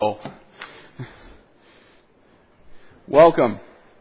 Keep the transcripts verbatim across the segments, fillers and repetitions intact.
Oh. Welcome.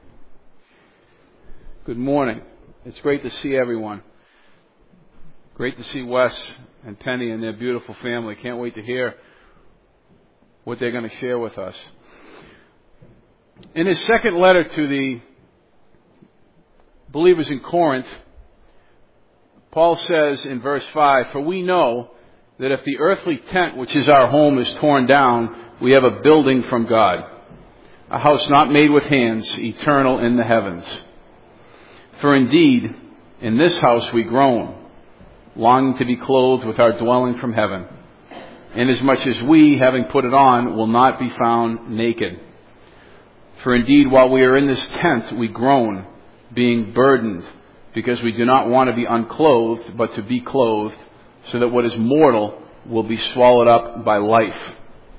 Good morning. It's great to see everyone. Great to see Wes and Penny and their beautiful family. Can't wait to hear what they're going to share with us. In his second letter to the believers in Corinth, Paul says in verse five, "For we know that if the earthly tent which is our home is torn down, we have a building from God, a house not made with hands, eternal in the heavens. For indeed, in this house we groan, longing to be clothed with our dwelling from heaven, inasmuch as we, having put it on, will not be found naked. For indeed, while we are in this tent, we groan, being burdened, because we do not want to be unclothed, but to be clothed, so that what is mortal will be swallowed up by life.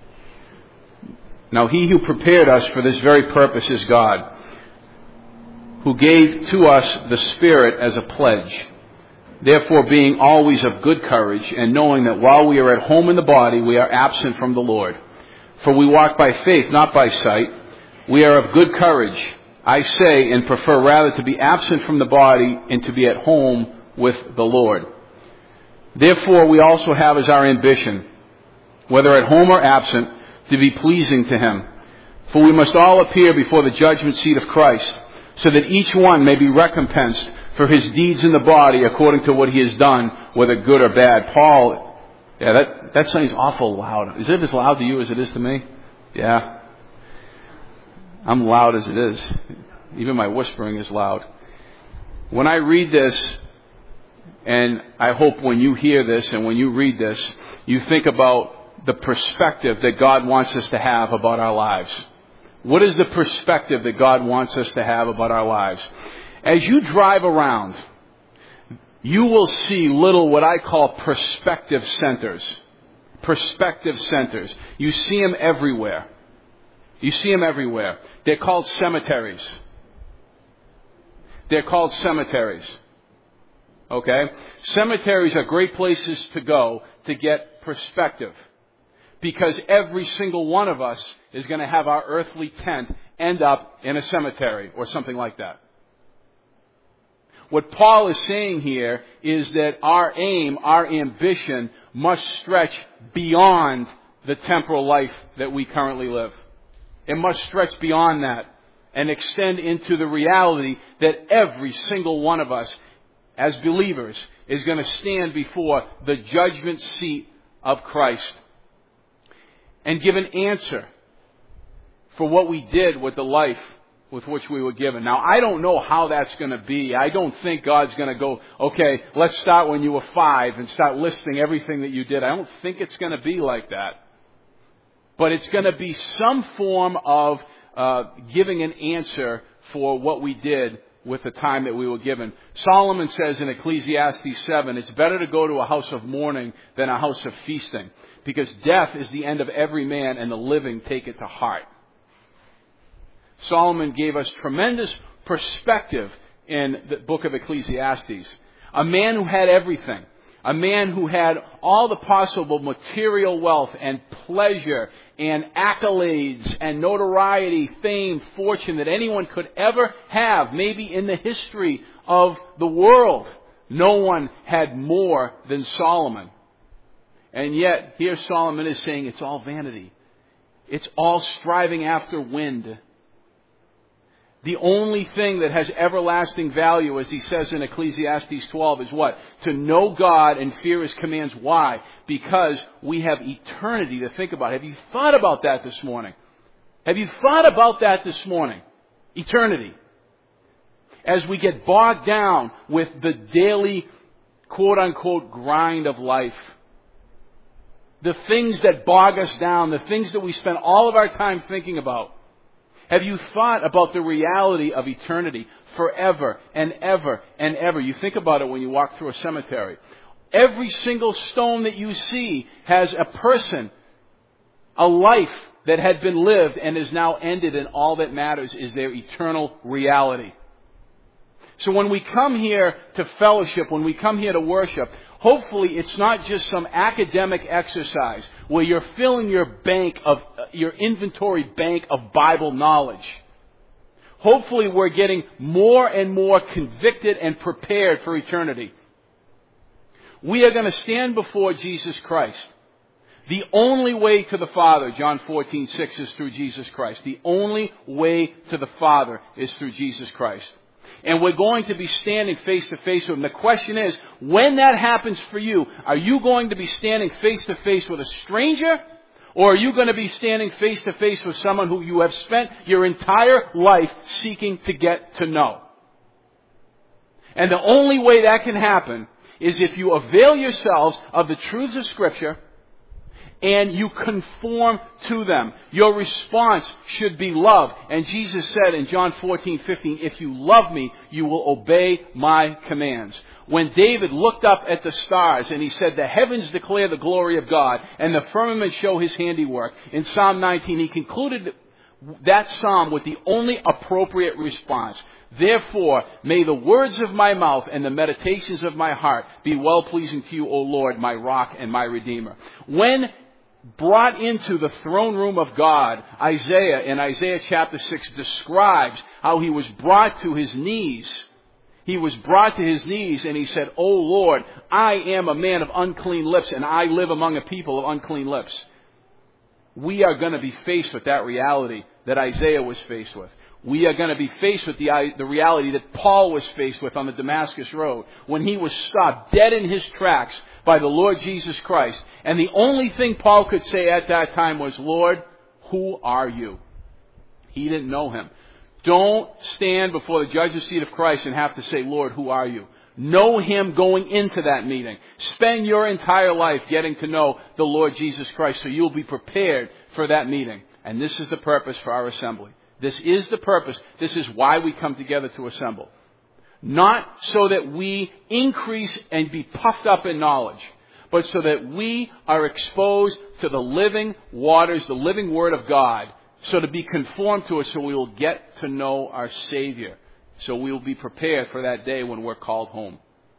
Now he who prepared us for this very purpose is God, who gave to us the Spirit as a pledge. Therefore, being always of good courage, and knowing that while we are at home in the body, we are absent from the Lord. For we walk by faith, not by sight. We are of good courage, I say, and prefer rather to be absent from the body and to be at home with the Lord. Therefore, we also have as our ambition, whether at home or absent, to be pleasing to Him. For we must all appear before the judgment seat of Christ, so that each one may be recompensed for his deeds in the body according to what he has done, whether good or bad." Paul, yeah, that, that sounds awful loud. Is it as loud to you as it is to me? Yeah. I'm loud as it is. Even my whispering is loud. When I read this, and I hope when you hear this and when you read this, you think about the perspective that God wants us to have about our lives. What is the perspective that God wants us to have about our lives? As you drive around, you will see little what I call perspective centers. Perspective centers. You see them everywhere. You see them everywhere. They're called cemeteries. They're called cemeteries. Okay? Cemeteries are great places to go to get perspective. Because every single one of us is going to have our earthly tent end up in a cemetery or something like that. What Paul is saying here is that our aim, our ambition must stretch beyond the temporal life that we currently live. It must stretch beyond that and extend into the reality that every single one of us as believers is going to stand before the judgment seat of Christ and give an answer for what we did with the life with which we were given. Now, I don't know how that's going to be. I don't think God's going to go, okay, let's start when you were five and start listing everything that you did. I don't think it's going to be like that. But it's going to be some form of uh, giving an answer for what we did with the time that we were given. Solomon says in Ecclesiastes seven, it's better to go to a house of mourning than a house of feasting, because death is the end of every man, and the living take it to heart. Solomon gave us tremendous perspective in the book of Ecclesiastes. A man who had everything. A man who had all the possible material wealth and pleasure and accolades and notoriety, fame, fortune that anyone could ever have, maybe in the history of the world. No one had more than Solomon. And yet, here Solomon is saying it's all vanity. It's all striving after wind. The only thing that has everlasting value, as he says in Ecclesiastes twelve, is what? To know God and fear His commands. Why? Because we have eternity to think about. Have you thought about that this morning? Have you thought about that this morning? Eternity. As we get bogged down with the daily, quote-unquote, grind of life. The things that bog us down, the things that we spend all of our time thinking about. Have you thought about the reality of eternity forever and ever and ever? You think about it when you walk through a cemetery. Every single stone that you see has a person, a life that had been lived and is now ended, and all that matters is their eternal reality. So when we come here to fellowship, when we come here to worship, Hopefully it's not just some academic exercise where you're filling your bank of, uh, your inventory bank of Bible knowledge. Hopefully we're getting more and more convicted and prepared for eternity. We are going to stand before Jesus Christ. The only way to the Father, John fourteen six, is through Jesus Christ. The only way to the Father is through Jesus Christ. And we're going to be standing face to face with Him. The question is, when that happens for you, are you going to be standing face to face with a stranger? Or are you going to be standing face to face with someone who you have spent your entire life seeking to get to know? And the only way that can happen is if you avail yourselves of the truths of Scripture and you conform to them. Your response should be love. And Jesus said in John fourteen fifteen, if you love me, you will obey my commands. When David looked up at the stars and he said, the heavens declare the glory of God and the firmament show His handiwork, in Psalm nineteen he concluded that psalm with the only appropriate response. Therefore, may the words of my mouth and the meditations of my heart be well-pleasing to you, O Lord, my rock and my redeemer. When brought into the throne room of God, Isaiah in Isaiah chapter six describes how he was brought to his knees. He was brought to his knees and he said, O Lord, I am a man of unclean lips and I live among a people of unclean lips. We are going to be faced with that reality that Isaiah was faced with. We are going to be faced with the, the reality that Paul was faced with on the Damascus Road when he was stopped dead in his tracks by the Lord Jesus Christ. And the only thing Paul could say at that time was, Lord, who are you? He didn't know Him. Don't stand before the judgment seat of Christ and have to say, Lord, who are you? Know Him going into that meeting. Spend your entire life getting to know the Lord Jesus Christ so you'll be prepared for that meeting. And this is the purpose for our assembly. This is the purpose. This is why we come together to assemble. Not so that we increase and be puffed up in knowledge, but so that we are exposed to the living waters, the living Word of God, so to be conformed to it so we will get to know our Savior. So we will be prepared for that day when we're called home.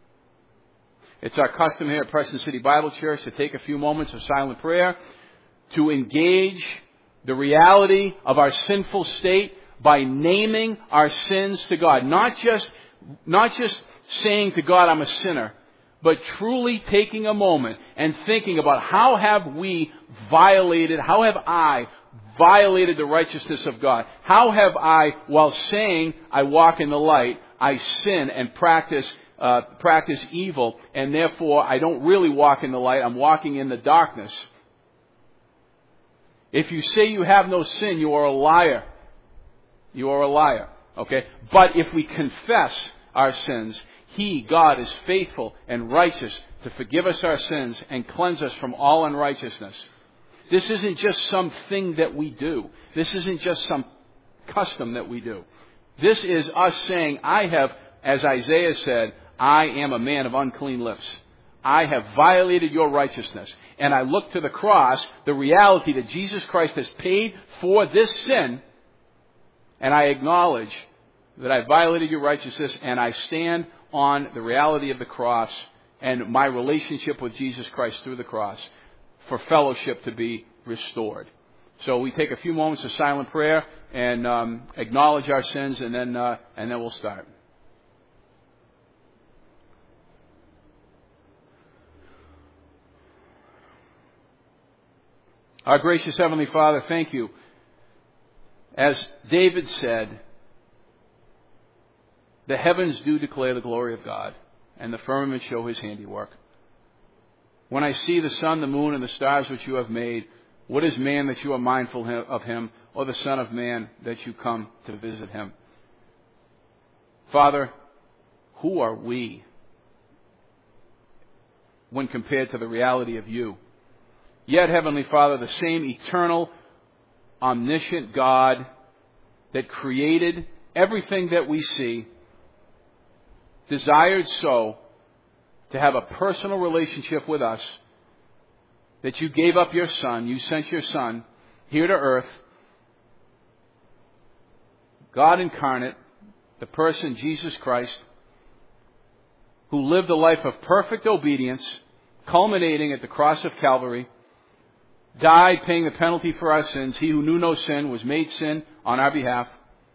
It's our custom here at Preston City Bible Church to take a few moments of silent prayer to engage the reality of our sinful state by naming our sins to God. Not just, not just saying to God, I'm a sinner, but truly taking a moment and thinking about how have we violated, how have I violated the righteousness of God? How have I, while saying I walk in the light, I sin and practice uh, practice evil, and therefore I don't really walk in the light, I'm walking in the darkness. If you say you have no sin, you are a liar. You are a liar. Okay? But if we confess our sins, He, God, is faithful and righteous to forgive us our sins and cleanse us from all unrighteousness. This isn't just something that we do. This isn't just some custom that we do. This is us saying, I have, as Isaiah said, I am a man of unclean lips. I have violated your righteousness. And I look to the cross, the reality that Jesus Christ has paid for this sin, and I acknowledge that I violated your righteousness, and I stand on the reality of the cross and my relationship with Jesus Christ through the cross for fellowship to be restored. So we take a few moments of silent prayer and um, acknowledge our sins, and then uh, and then we'll start. Our gracious Heavenly Father, thank you. As David said, the heavens do declare the glory of God, and the firmament show His handiwork. When I see the sun, the moon, and the stars which you have made, what is man that you are mindful of him, or the Son of Man that you come to visit him? Father, who are we when compared to the reality of you? Yet, Heavenly Father, the same eternal, omniscient God that created everything that we see desired so to have a personal relationship with us that you gave up your Son, you sent your Son here to earth, God incarnate, the person Jesus Christ, who lived a life of perfect obedience, culminating at the cross of Calvary, died paying the penalty for our sins. He who knew no sin was made sin on our behalf.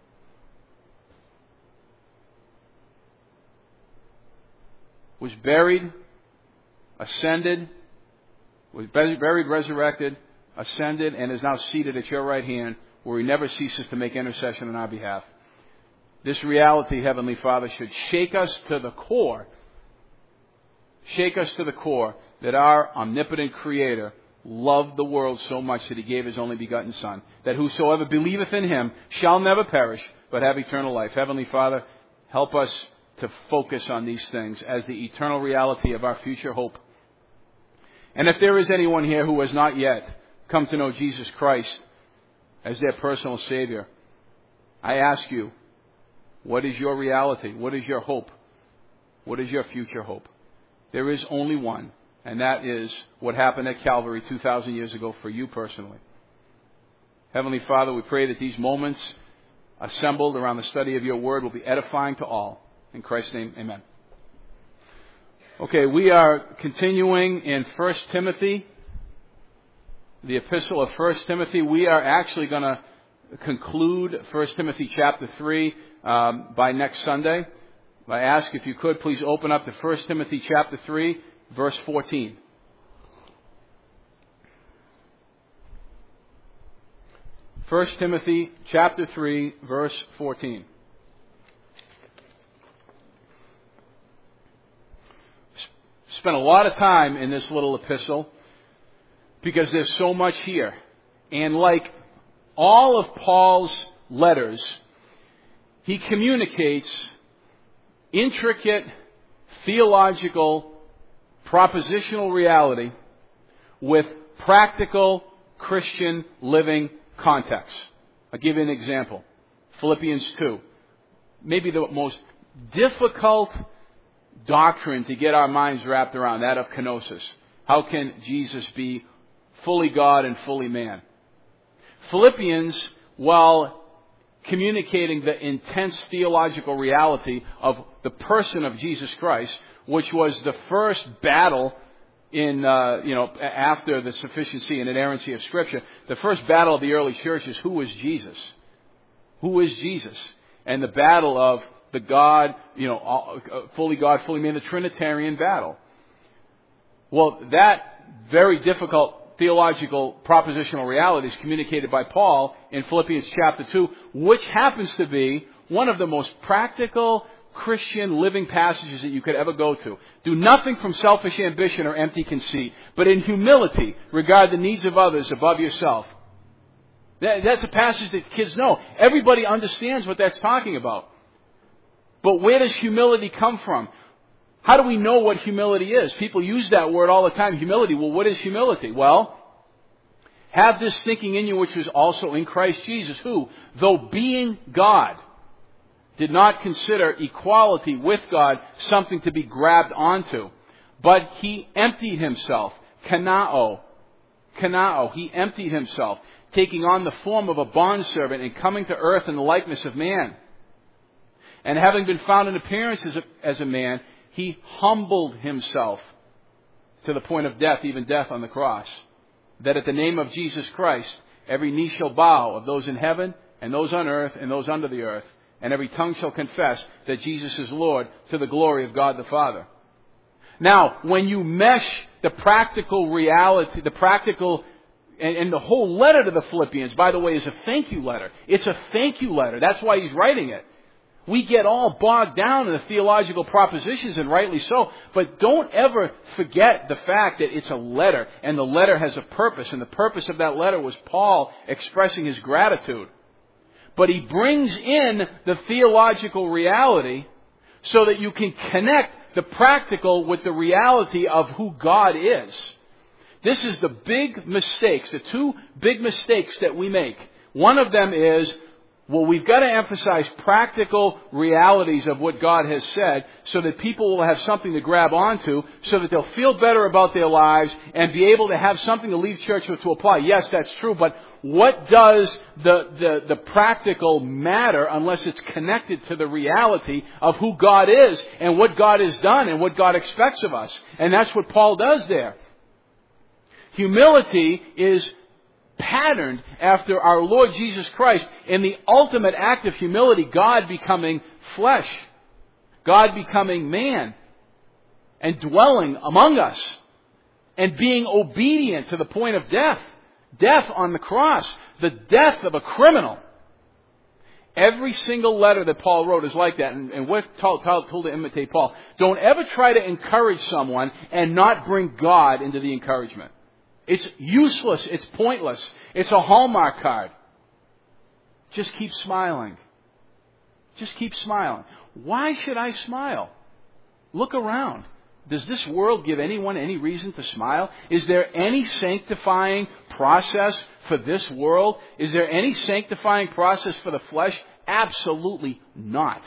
Was buried, ascended, was buried, resurrected, ascended, and is now seated at your right hand, where he never ceases to make intercession on our behalf. This reality, Heavenly Father, should shake us to the core, shake us to the core that our omnipotent Creator loved the world so much that He gave His only begotten Son, that whosoever believeth in Him shall never perish, but have eternal life. Heavenly Father, help us to focus on these things as the eternal reality of our future hope. And if there is anyone here who has not yet come to know Jesus Christ as their personal Savior, I ask you, what is your reality? What is your hope? What is your future hope? There is only one, and that is what happened at Calvary two thousand years ago for you personally. Heavenly Father, we pray that these moments assembled around the study of your word will be edifying to all. In Christ's name, amen. Okay, we are continuing in First Timothy, the epistle of First Timothy. We are actually going to conclude First Timothy chapter three um, by next Sunday. I ask if you could please open up to First Timothy chapter three, verse fourteen. First Timothy chapter three, verse fourteen. Spent a lot of time in this little epistle because there's so much here. And like all of Paul's letters, he communicates intricate theological propositional reality with practical Christian living context. I'll give you an example. Philippians two. Maybe the most difficult doctrine to get our minds wrapped around, that of kenosis. How can Jesus be fully God and fully man? Philippians, while communicating the intense theological reality of the person of Jesus Christ, which was the first battle in, uh, you know, after the sufficiency and inerrancy of Scripture, the first battle of the early church is who is Jesus? Who is Jesus? And the battle of the God, you know, fully God, fully man, the Trinitarian battle. Well, that very difficult theological propositional reality is communicated by Paul in Philippians chapter two, which happens to be one of the most practical Christian living passages that you could ever go to. Do nothing from selfish ambition or empty conceit, but in humility regard the needs of others above yourself. That's a passage that kids know. Everybody understands what that's talking about. But where does humility come from? How do we know what humility is? People use that word all the time, humility. Well, what is humility? Well, have this thinking in you which was also in Christ Jesus, who, though being God, did not consider equality with God something to be grabbed onto, but he emptied himself, kanao, kanao, he emptied himself, taking on the form of a bondservant and coming to earth in the likeness of man. And having been found in appearance as a, as a man, he humbled himself to the point of death, even death on the cross. That at the name of Jesus Christ, every knee shall bow, of those in heaven and those on earth and those under the earth. And every tongue shall confess that Jesus is Lord, to the glory of God the Father. Now, when you mesh the practical reality, the practical, and, and the whole letter to the Philippians, by the way, is a thank you letter. It's a thank you letter. That's why he's writing it. We get all bogged down in the theological propositions, and rightly so. But don't ever forget the fact that it's a letter, and the letter has a purpose. And the purpose of that letter was Paul expressing his gratitude. But he brings in the theological reality so that you can connect the practical with the reality of who God is. This is the big mistakes, the two big mistakes that we make. One of them is, well, we've got to emphasize practical realities of what God has said so that people will have something to grab onto, so that they'll feel better about their lives and be able to have something to leave church with to apply. Yes, that's true, but what does the, the, the practical matter unless it's connected to the reality of who God is and what God has done and what God expects of us? And that's what Paul does there. Humility is patterned after our Lord Jesus Christ in the ultimate act of humility, God becoming flesh, God becoming man, and dwelling among us, and being obedient to the point of death. Death on the cross. The death of a criminal. Every single letter that Paul wrote is like that. And, and we're told, told, told to imitate Paul. Don't ever try to encourage someone and not bring God into the encouragement. It's useless. It's pointless. It's a Hallmark card. Just keep smiling. Just keep smiling. Why should I smile? Look around. Does this world give anyone any reason to smile? Is there any sanctifying process for this world? Is there any sanctifying process for the flesh? Absolutely not.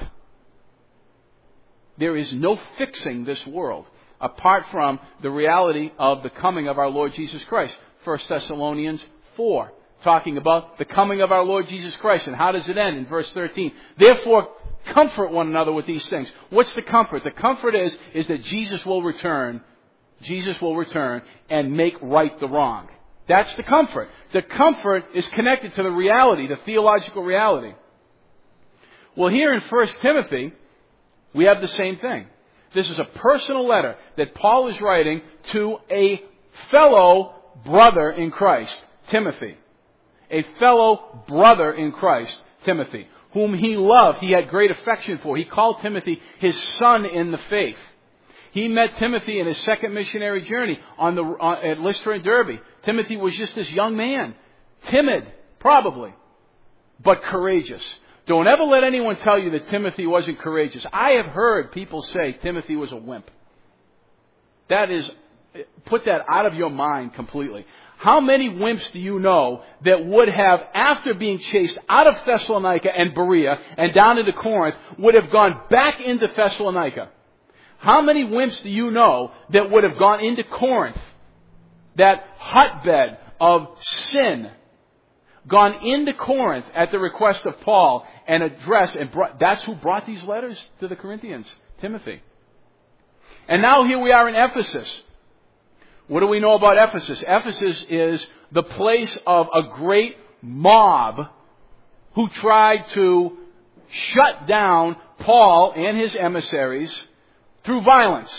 There is no fixing this world apart from the reality of the coming of our Lord Jesus Christ. First Thessalonians four, talking about the coming of our Lord Jesus Christ. And how does it end? In verse thirteen. Therefore, comfort one another with these things. What's the comfort? The comfort is, is that Jesus will return. Jesus will return and make right the wrong. That's the comfort. The comfort is connected to the reality, the theological reality. Well, here in First Timothy, we have the same thing. This is a personal letter that Paul is writing to a fellow brother in Christ, Timothy. A fellow brother in Christ, Timothy, whom he loved, he had great affection for. He called Timothy his son in the faith. He met Timothy in his second missionary journey on the on, at Lystra and Derbe. Timothy was just this young man, timid, probably, but courageous. Don't ever let anyone tell you that Timothy wasn't courageous. I have heard people say Timothy was a wimp. That is, put that out of your mind completely. How many wimps do you know that would have, after being chased out of Thessalonica and Berea and down into Corinth, would have gone back into Thessalonica? How many wimps do you know that would have gone into Corinth, that hotbed of sin, gone into Corinth at the request of Paul and addressed, and brought, that's who brought these letters to the Corinthians, Timothy. And now here we are in Ephesus. What do we know about Ephesus? Ephesus is the place of a great mob who tried to shut down Paul and his emissaries through violence.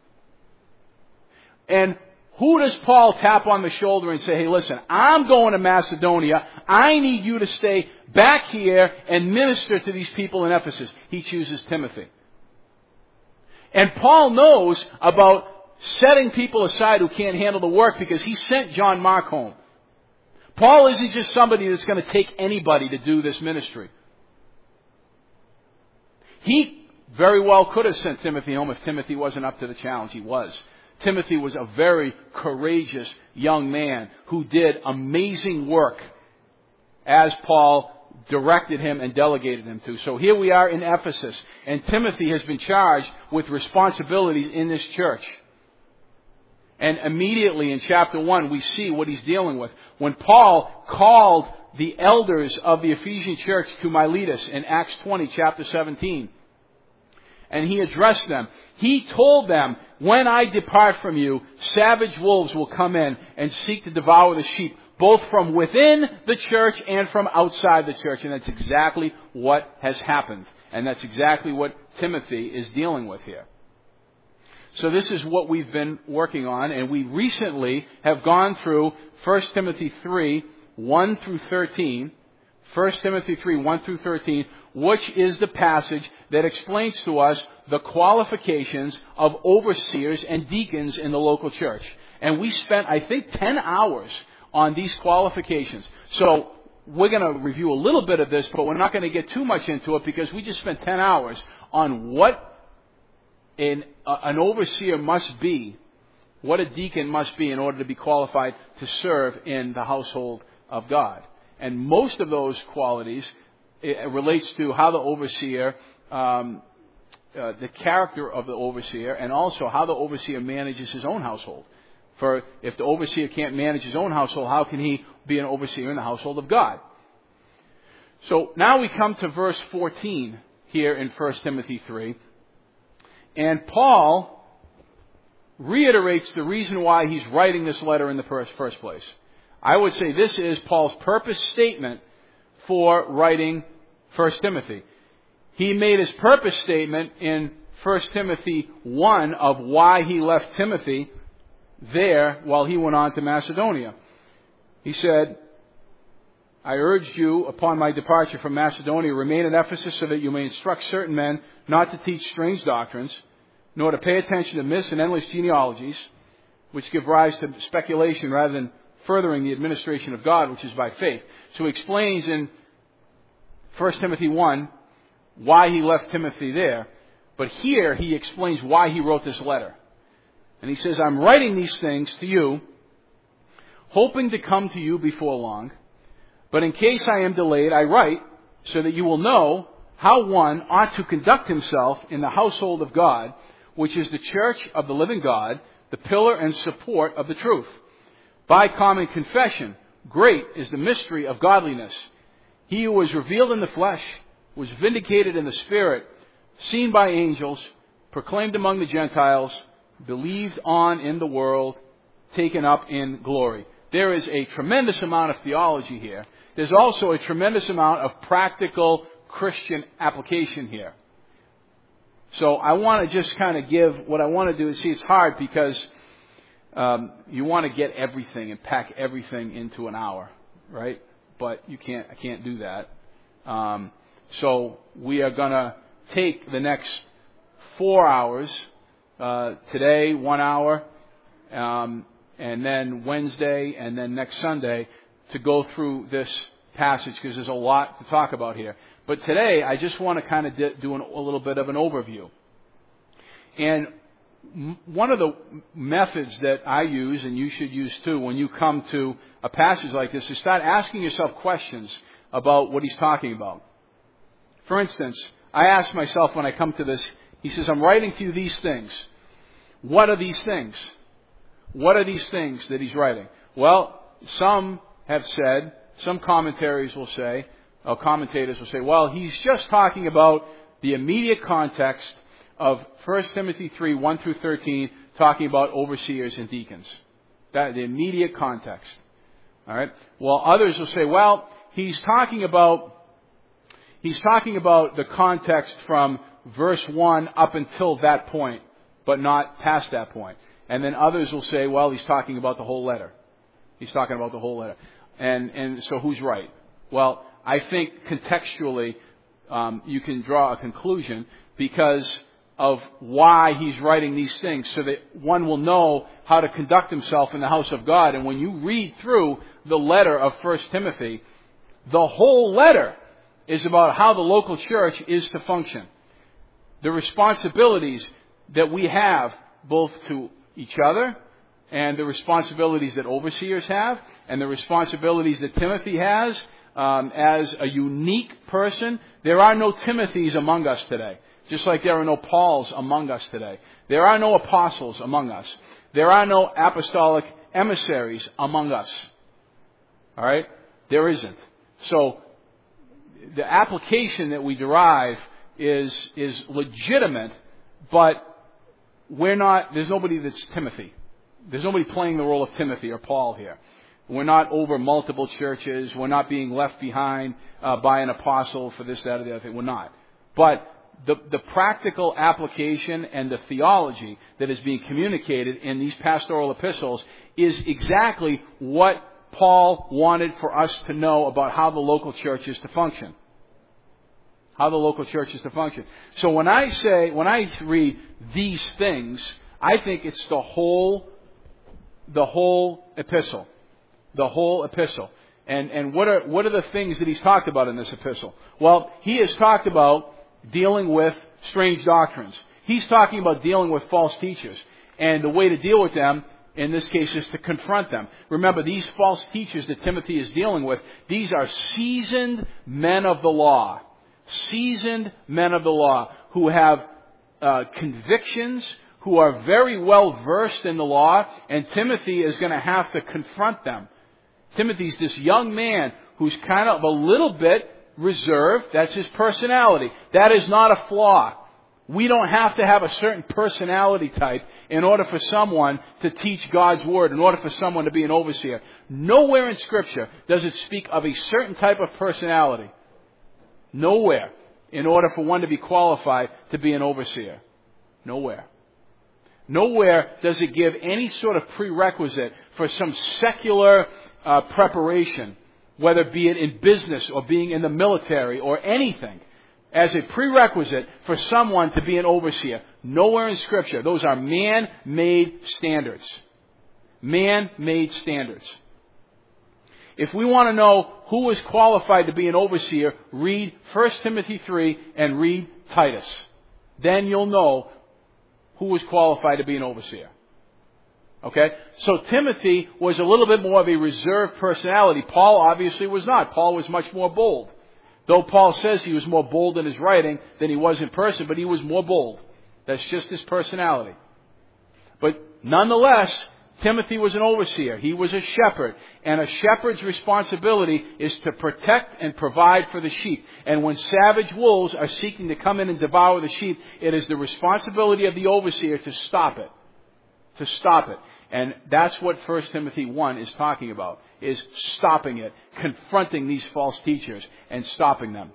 And who does Paul tap on the shoulder and say, hey, listen, I'm going to Macedonia. I need you to stay back here and minister to these people in Ephesus. He chooses Timothy. And Paul knows about setting people aside who can't handle the work because he sent John Mark home. Paul isn't just somebody that's going to take anybody to do this ministry. He very well could have sent Timothy home if Timothy wasn't up to the challenge. He was. Timothy was a very courageous young man who did amazing work as Paul directed him and delegated him to. So here we are in Ephesus, and Timothy has been charged with responsibilities in this church. And immediately in chapter one, we see what he's dealing with. When Paul called the elders of the Ephesian church to Miletus in Acts twenty, chapter seventeen, and he addressed them, he told them, when I depart from you, savage wolves will come in and seek to devour the sheep, both from within the church and from outside the church. And that's exactly what has happened. And that's exactly what Timothy is dealing with here. So this is what we've been working on, and we recently have gone through First Timothy three, one through thirteen. First Timothy three, one through thirteen, which is the passage that explains to us the qualifications of overseers and deacons in the local church. And we spent, I think, ten hours on these qualifications. So we're going to review a little bit of this, but we're not going to get too much into it because we just spent ten hours on what an, uh, an overseer must be, what a deacon must be in order to be qualified to serve in the household of God. And most of those qualities, it relates to how the overseer, um, uh, the character of the overseer, and also how the overseer manages his own household. For if the overseer can't manage his own household, how can he be an overseer in the household of God? So now we come to verse fourteen here in First Timothy three. And Paul reiterates the reason why he's writing this letter in the first, first place. I would say this is Paul's purpose statement for writing First Timothy. He made his purpose statement in First Timothy one of why he left Timothy there while he went on to Macedonia. He said, I urged you upon my departure from Macedonia, remain in Ephesus so that you may instruct certain men not to teach strange doctrines, nor to pay attention to myths and endless genealogies, which give rise to speculation rather than furthering the administration of God, which is by faith. So he explains in First Timothy one why he left Timothy there. But here he explains why he wrote this letter. And he says, I'm writing these things to you, hoping to come to you before long. But in case I am delayed, I write so that you will know how one ought to conduct himself in the household of God, which is the church of the living God, the pillar and support of the truth. By common confession, great is the mystery of godliness. He who was revealed in the flesh, was vindicated in the Spirit, seen by angels, proclaimed among the Gentiles, believed on in the world, taken up in glory. There is a tremendous amount of theology here. There's also a tremendous amount of practical Christian application here. So I want to just kind of give, what I want to do is, see, it's hard because um, you want to get everything and pack everything into an hour, right? But you can't, I can't do that. Um, so we are going to take the next four hours, uh, today, one hour, um, and then Wednesday, and then next Sunday, to go through this passage, because there's a lot to talk about here. But today, I just want to kind of do an, a little bit of an overview. And m- one of the methods that I use, and you should use too, when you come to a passage like this, is start asking yourself questions about what he's talking about. For instance, I ask myself when I come to this, he says, I'm writing to you these things. What are these things? What are these things that he's writing? Well, some have said, some commentaries will say, or commentators will say, well, he's just talking about the immediate context of First Timothy three, one through thirteen, talking about overseers and deacons. That, the immediate context. All right? Well, others will say, well, he's talking about, he's talking about the context from verse one up until that point, but not past that point. And then others will say, well, he's talking about the whole letter. He's talking about the whole letter. And, and so who's right? Well, I think contextually um, you can draw a conclusion because of why he's writing these things, so that one will know how to conduct himself in the house of God. And when you read through the letter of First Timothy, the whole letter is about how the local church is to function. The responsibilities that we have both to each other, and the responsibilities that overseers have, and the responsibilities that Timothy has um, as a unique person. There are no Timothys among us today, just like there are no Pauls among us today. There are no apostles among us. There are no apostolic emissaries among us. All right? There isn't. So the application that we derive is is legitimate, but we're not. There's nobody that's Timothy. There's nobody playing the role of Timothy or Paul here. We're not over multiple churches. We're not being left behind uh, by an apostle for this, that, or the other thing. We're not. But the, the practical application and the theology that is being communicated in these pastoral epistles is exactly what Paul wanted for us to know about how the local church is to function. How the local church is to function. So when I say, when I read these things, I think it's the whole The whole epistle. The whole epistle. And and what are what are the things that he's talked about in this epistle? Well, he has talked about dealing with strange doctrines. He's talking about dealing with false teachers. And the way to deal with them, in this case, is to confront them. Remember, these false teachers that Timothy is dealing with, these are seasoned men of the law. Seasoned men of the law who have uh, convictions, who are very well versed in the law, and Timothy is going to have to confront them. Timothy's this young man who's kind of a little bit reserved. That's his personality. That is not a flaw. We don't have to have a certain personality type in order for someone to teach God's Word, in order for someone to be an overseer. Nowhere in Scripture does it speak of a certain type of personality. Nowhere. In order for one to be qualified to be an overseer. Nowhere. Nowhere does it give any sort of prerequisite for some secular uh, preparation, whether be it in business or being in the military or anything, as a prerequisite for someone to be an overseer. Nowhere in Scripture. Those are man-made standards. Man-made standards. If we want to know who is qualified to be an overseer, read First Timothy three and read Titus. Then you'll know who was qualified to be an overseer. Okay? So Timothy was a little bit more of a reserved personality. Paul obviously was not. Paul was much more bold. Though Paul says he was more bold in his writing than he was in person, but he was more bold. That's just his personality. But nonetheless, Timothy was an overseer. He was a shepherd. And a shepherd's responsibility is to protect and provide for the sheep. And when savage wolves are seeking to come in and devour the sheep, it is the responsibility of the overseer to stop it. To stop it. And that's what First Timothy one is talking about, is stopping it, confronting these false teachers and stopping them.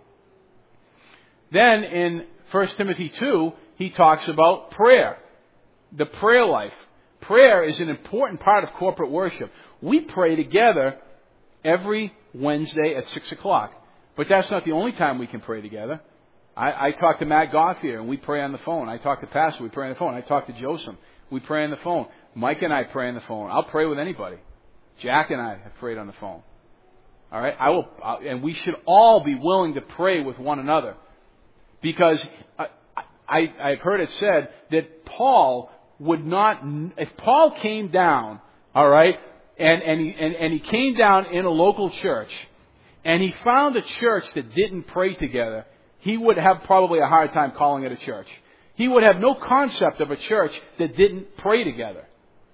Then in First Timothy two, he talks about prayer, the prayer life. Prayer is an important part of corporate worship. We pray together every Wednesday at six o'clock. But that's not the only time we can pray together. I, I talk to Matt Goff here, and we pray on the phone. I talk to Pastor, we pray on the phone. I talk to Joseph, we pray on the phone. Mike and I pray on the phone. I'll pray with anybody. Jack and I have prayed on the phone. All right? I will, and we should all be willing to pray with one another. Because I, I, I've heard it said that Paul would not, if Paul came down, all right, and, and, he, and, and he came down in a local church, and he found a church that didn't pray together, he would have probably a hard time calling it a church. He would have no concept of a church that didn't pray together.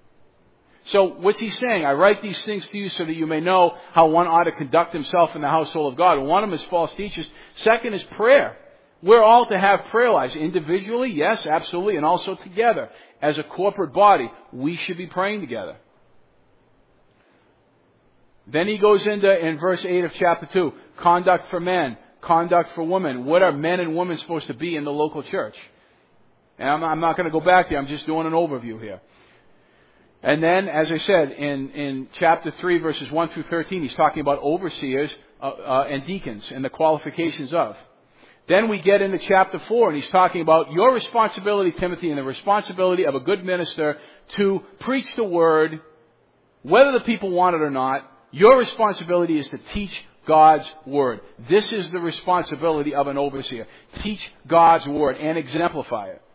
So what's he saying? I write these things to you so that you may know how one ought to conduct himself in the household of God. And one of them is false teachers. Second is prayer. We're all to have prayer lives. Individually, yes, absolutely, and also together. As a corporate body, we should be praying together. Then he goes into, in verse eight of chapter two, conduct for men, conduct for women. What are men and women supposed to be in the local church? And I'm, I'm not going to go back there. I'm just doing an overview here. And then, as I said, in, in chapter three, verses one through thirteen, he's talking about overseers uh, uh, and deacons and the qualifications of. Then we get into chapter four, and he's talking about your responsibility, Timothy, and the responsibility of a good minister to preach the word, whether the people want it or not. Your responsibility is to teach God's word. This is the responsibility of an overseer. Teach God's word and exemplify it.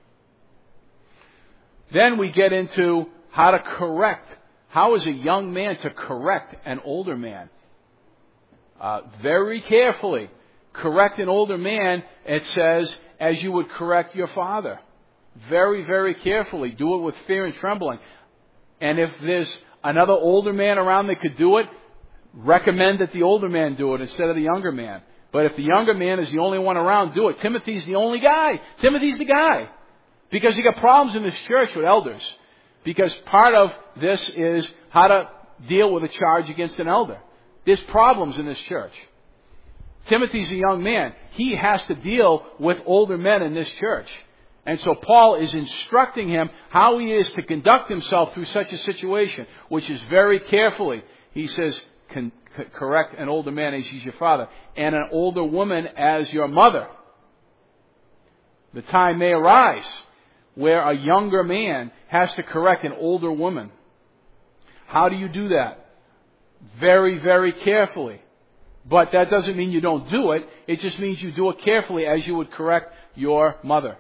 Then we get into how to correct. How is a young man to correct an older man? Uh, very carefully. Correct an older man, it says, as you would correct your father. Very, very carefully. Do it with fear and trembling. And if there's another older man around that could do it, recommend that the older man do it instead of the younger man. But if the younger man is the only one around, do it. Timothy's the only guy. Timothy's the guy. Because you got problems in this church with elders. Because part of this is how to deal with a charge against an elder. There's problems in this church. Timothy's a young man. He has to deal with older men in this church. And so Paul is instructing him how he is to conduct himself through such a situation, which is very carefully. He says, Con- correct an older man as he's your father, and an older woman as your mother. The time may arise where a younger man has to correct an older woman. How do you do that? Very, very carefully. But that doesn't mean you don't do it. It just means you do it carefully as you would correct your mother.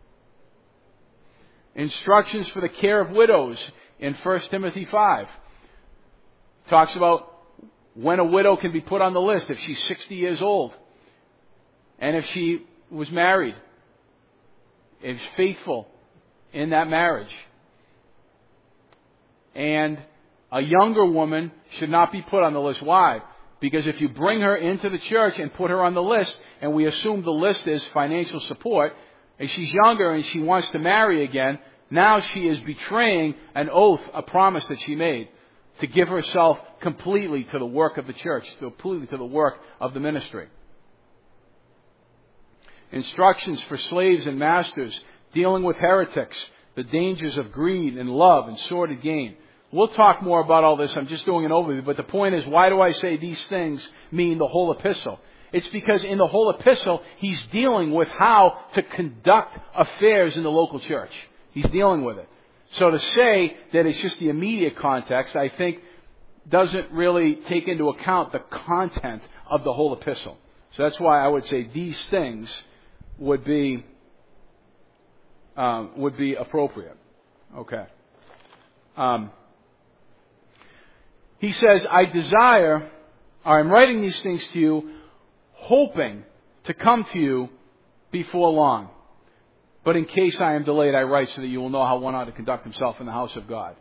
Instructions for the care of widows in First Timothy five. Talks about when a widow can be put on the list if she's sixty years old. And if she was married. If she's faithful. in that marriage. And a younger woman should not be put on the list. Why? Because if you bring her into the church and put her on the list, and we assume the list is financial support, and she's younger and she wants to marry again, now she is betraying an oath, a promise that she made to give herself completely to the work of the church, completely to the work of the ministry. Instructions for slaves and masters, dealing with heretics, the dangers of greed and love and sordid gain. We'll talk more about all this. I'm just doing an overview. But the point is, why do I say these things mean the whole epistle? It's because in the whole epistle, he's dealing with how to conduct affairs in the local church. He's dealing with it. So to say that it's just the immediate context, I think, doesn't really take into account the content of the whole epistle. So that's why I would say these things would be um, would be appropriate. Okay. Um, he says, I desire, or I'm writing these things to you, hoping to come to you before long. But in case I am delayed, I write so that you will know how one ought to conduct himself in the house of God.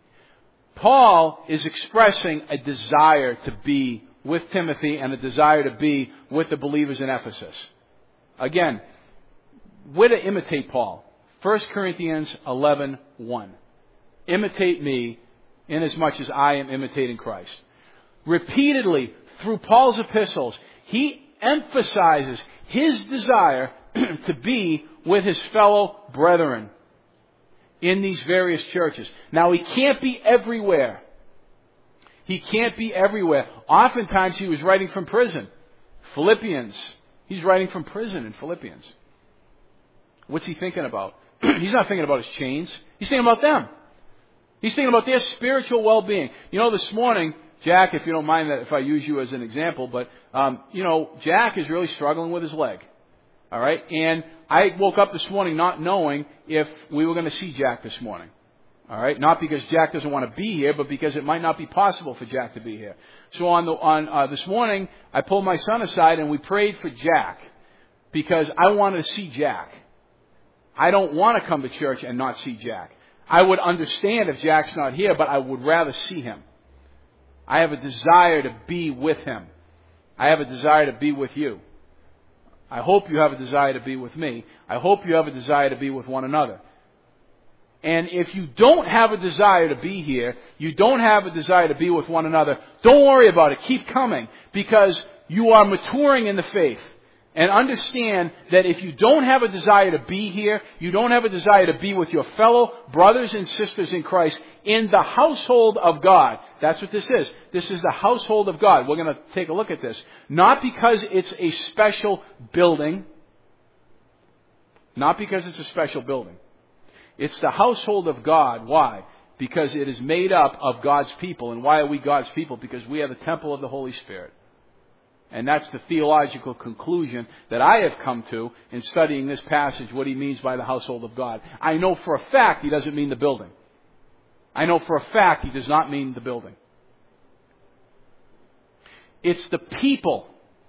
Paul is expressing a desire to be with Timothy and a desire to be with the believers in Ephesus. Again, we're to imitate Paul. First Corinthians eleven one. Imitate me inasmuch as I am imitating Christ. Repeatedly, through Paul's epistles, he emphasizes his desire to be with his fellow brethren in these various churches. Now, he can't be everywhere. He can't be everywhere. Oftentimes, he was writing from prison. Philippians. He's writing from prison in Philippians. What's he thinking about? He's not thinking about his chains. He's thinking about them. He's thinking about their spiritual well-being. You know, this morning, Jack, if you don't mind that if I use you as an example, but, um, you know, Jack is really struggling with his leg. All right? And I woke up this morning not knowing if we were going to see Jack this morning. All right? Not because Jack doesn't want to be here, but because it might not be possible for Jack to be here. So on the on uh, this morning, I pulled my son aside and we prayed for Jack because I wanted to see Jack. I don't want to come to church and not see Jack. I would understand if Jack's not here, but I would rather see him. I have a desire to be with him. I have a desire to be with you. I hope you have a desire to be with me. I hope you have a desire to be with one another. And if you don't have a desire to be here, you don't have a desire to be with one another, don't worry about it. Keep coming, because you are maturing in the faith. And understand that if you don't have a desire to be here, you don't have a desire to be with your fellow brothers and sisters in Christ in the household of God. That's what this is. This is the household of God. We're going to take a look at this. Not because it's a special building. Not because it's a special building. It's the household of God. Why? Because it is made up of God's people. And why are we God's people? Because we are the temple of the Holy Spirit. And that's the theological conclusion that I have come to in studying this passage, what he means by the household of God. I know for a fact he doesn't mean the building. I know for a fact he does not mean the building. It's the people.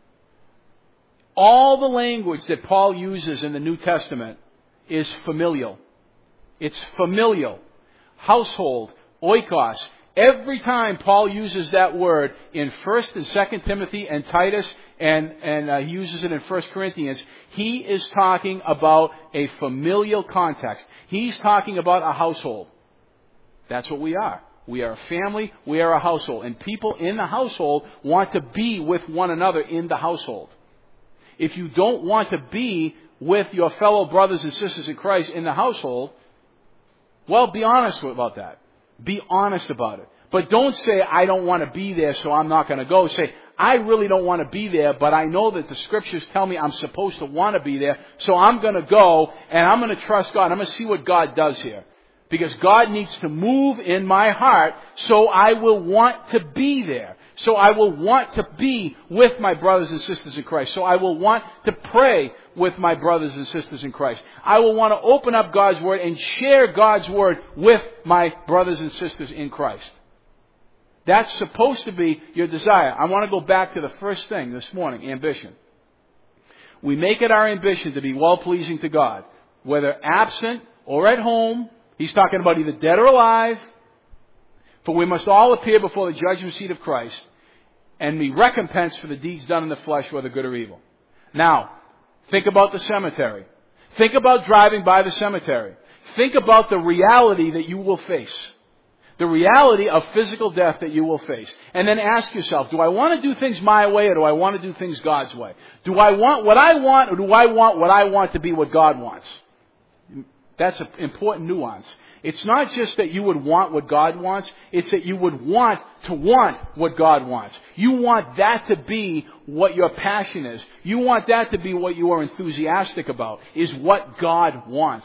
All the language that Paul uses in the New Testament is familial. It's familial. Household, oikos. Every time Paul uses that word in First and Second Timothy and Titus, and, and uh, he uses it in First Corinthians, he is talking about a familial context. He's talking about a household. That's what we are. We are a family. We are a household. And people in the household want to be with one another in the household. If you don't want to be with your fellow brothers and sisters in Christ in the household, well, be honest about that. Be honest about it. But don't say, I don't want to be there, so I'm not going to go. Say, I really don't want to be there, but I know that the Scriptures tell me I'm supposed to want to be there, so I'm going to go, and I'm going to trust God. I'm going to see what God does here. Because God needs to move in my heart, so I will want to be there. So I will want to be with my brothers and sisters in Christ. So I will want to pray with my brothers and sisters in Christ. I will want to open up God's Word and share God's Word with my brothers and sisters in Christ. That's supposed to be your desire. I want to go back to the first thing this morning, ambition. We make it our ambition to be well-pleasing to God, whether absent or at home. He's talking about either dead or alive. For we must all appear before the judgment seat of Christ and be recompensed for the deeds done in the flesh, whether good or evil. Now, think about the cemetery. Think about driving by the cemetery. Think about the reality that you will face. The reality of physical death that you will face. And then ask yourself, do I want to do things my way or do I want to do things God's way? Do I want what I want or do I want what I want to be what God wants? That's an important nuance. It's not just that you would want what God wants, it's that you would want to want what God wants. You want that to be what your passion is. You want that to be what you are enthusiastic about, is what God wants.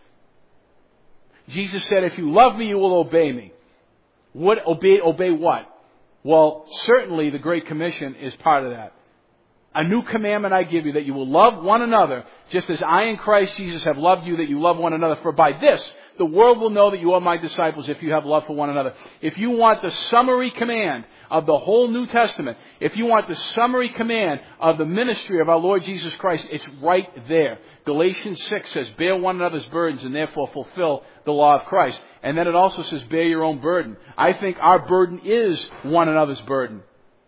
Jesus said, if you love me, you will obey me. What obey obey what? Well, certainly the Great Commission is part of that. A new commandment I give you, that you will love one another, just as I in Christ Jesus have loved you, that you love one another. For by this, the world will know that you are my disciples if you have love for one another. If you want the summary command of the whole New Testament, if you want the summary command of the ministry of our Lord Jesus Christ, it's right there. Galatians six says, bear one another's burdens and therefore fulfill the law of Christ. And then it also says, bear your own burden. I think our burden is one another's burden.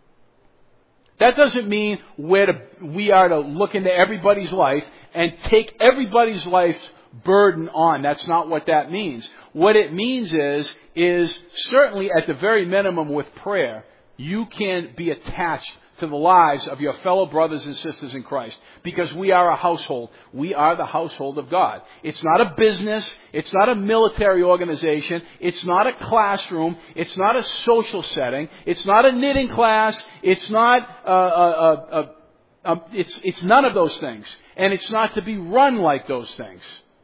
That doesn't mean we're to, we are to look into everybody's life and take everybody's life's burden on. That's not what that means. What it means is, is certainly at the very minimum with prayer, you can be attached to the lives of your fellow brothers and sisters in Christ. Because we are a household. We are the household of God. It's not a business. It's not a military organization. It's not a classroom. It's not a social setting. It's not a knitting class. It's not a, a, a, a, a it's, it's none of those things. And it's not to be run like those things.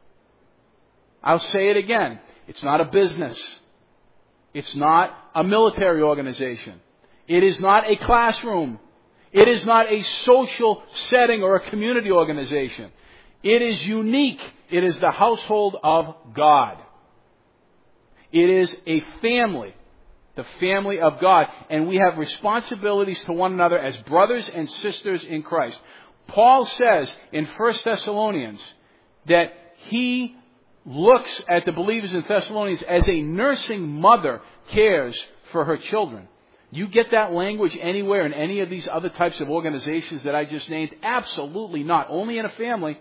I'll say it again. It's not a business. It's not a military organization. It is not a classroom. It is not a social setting or a community organization. It is unique. It is the household of God. It is a family. The family of God. And we have responsibilities to one another as brothers and sisters in Christ. Paul says in First Thessalonians that he looks at the believers in Thessalonians as a nursing mother cares for her children. You get that language anywhere in any of these other types of organizations that I just named? Absolutely not. Only in a family.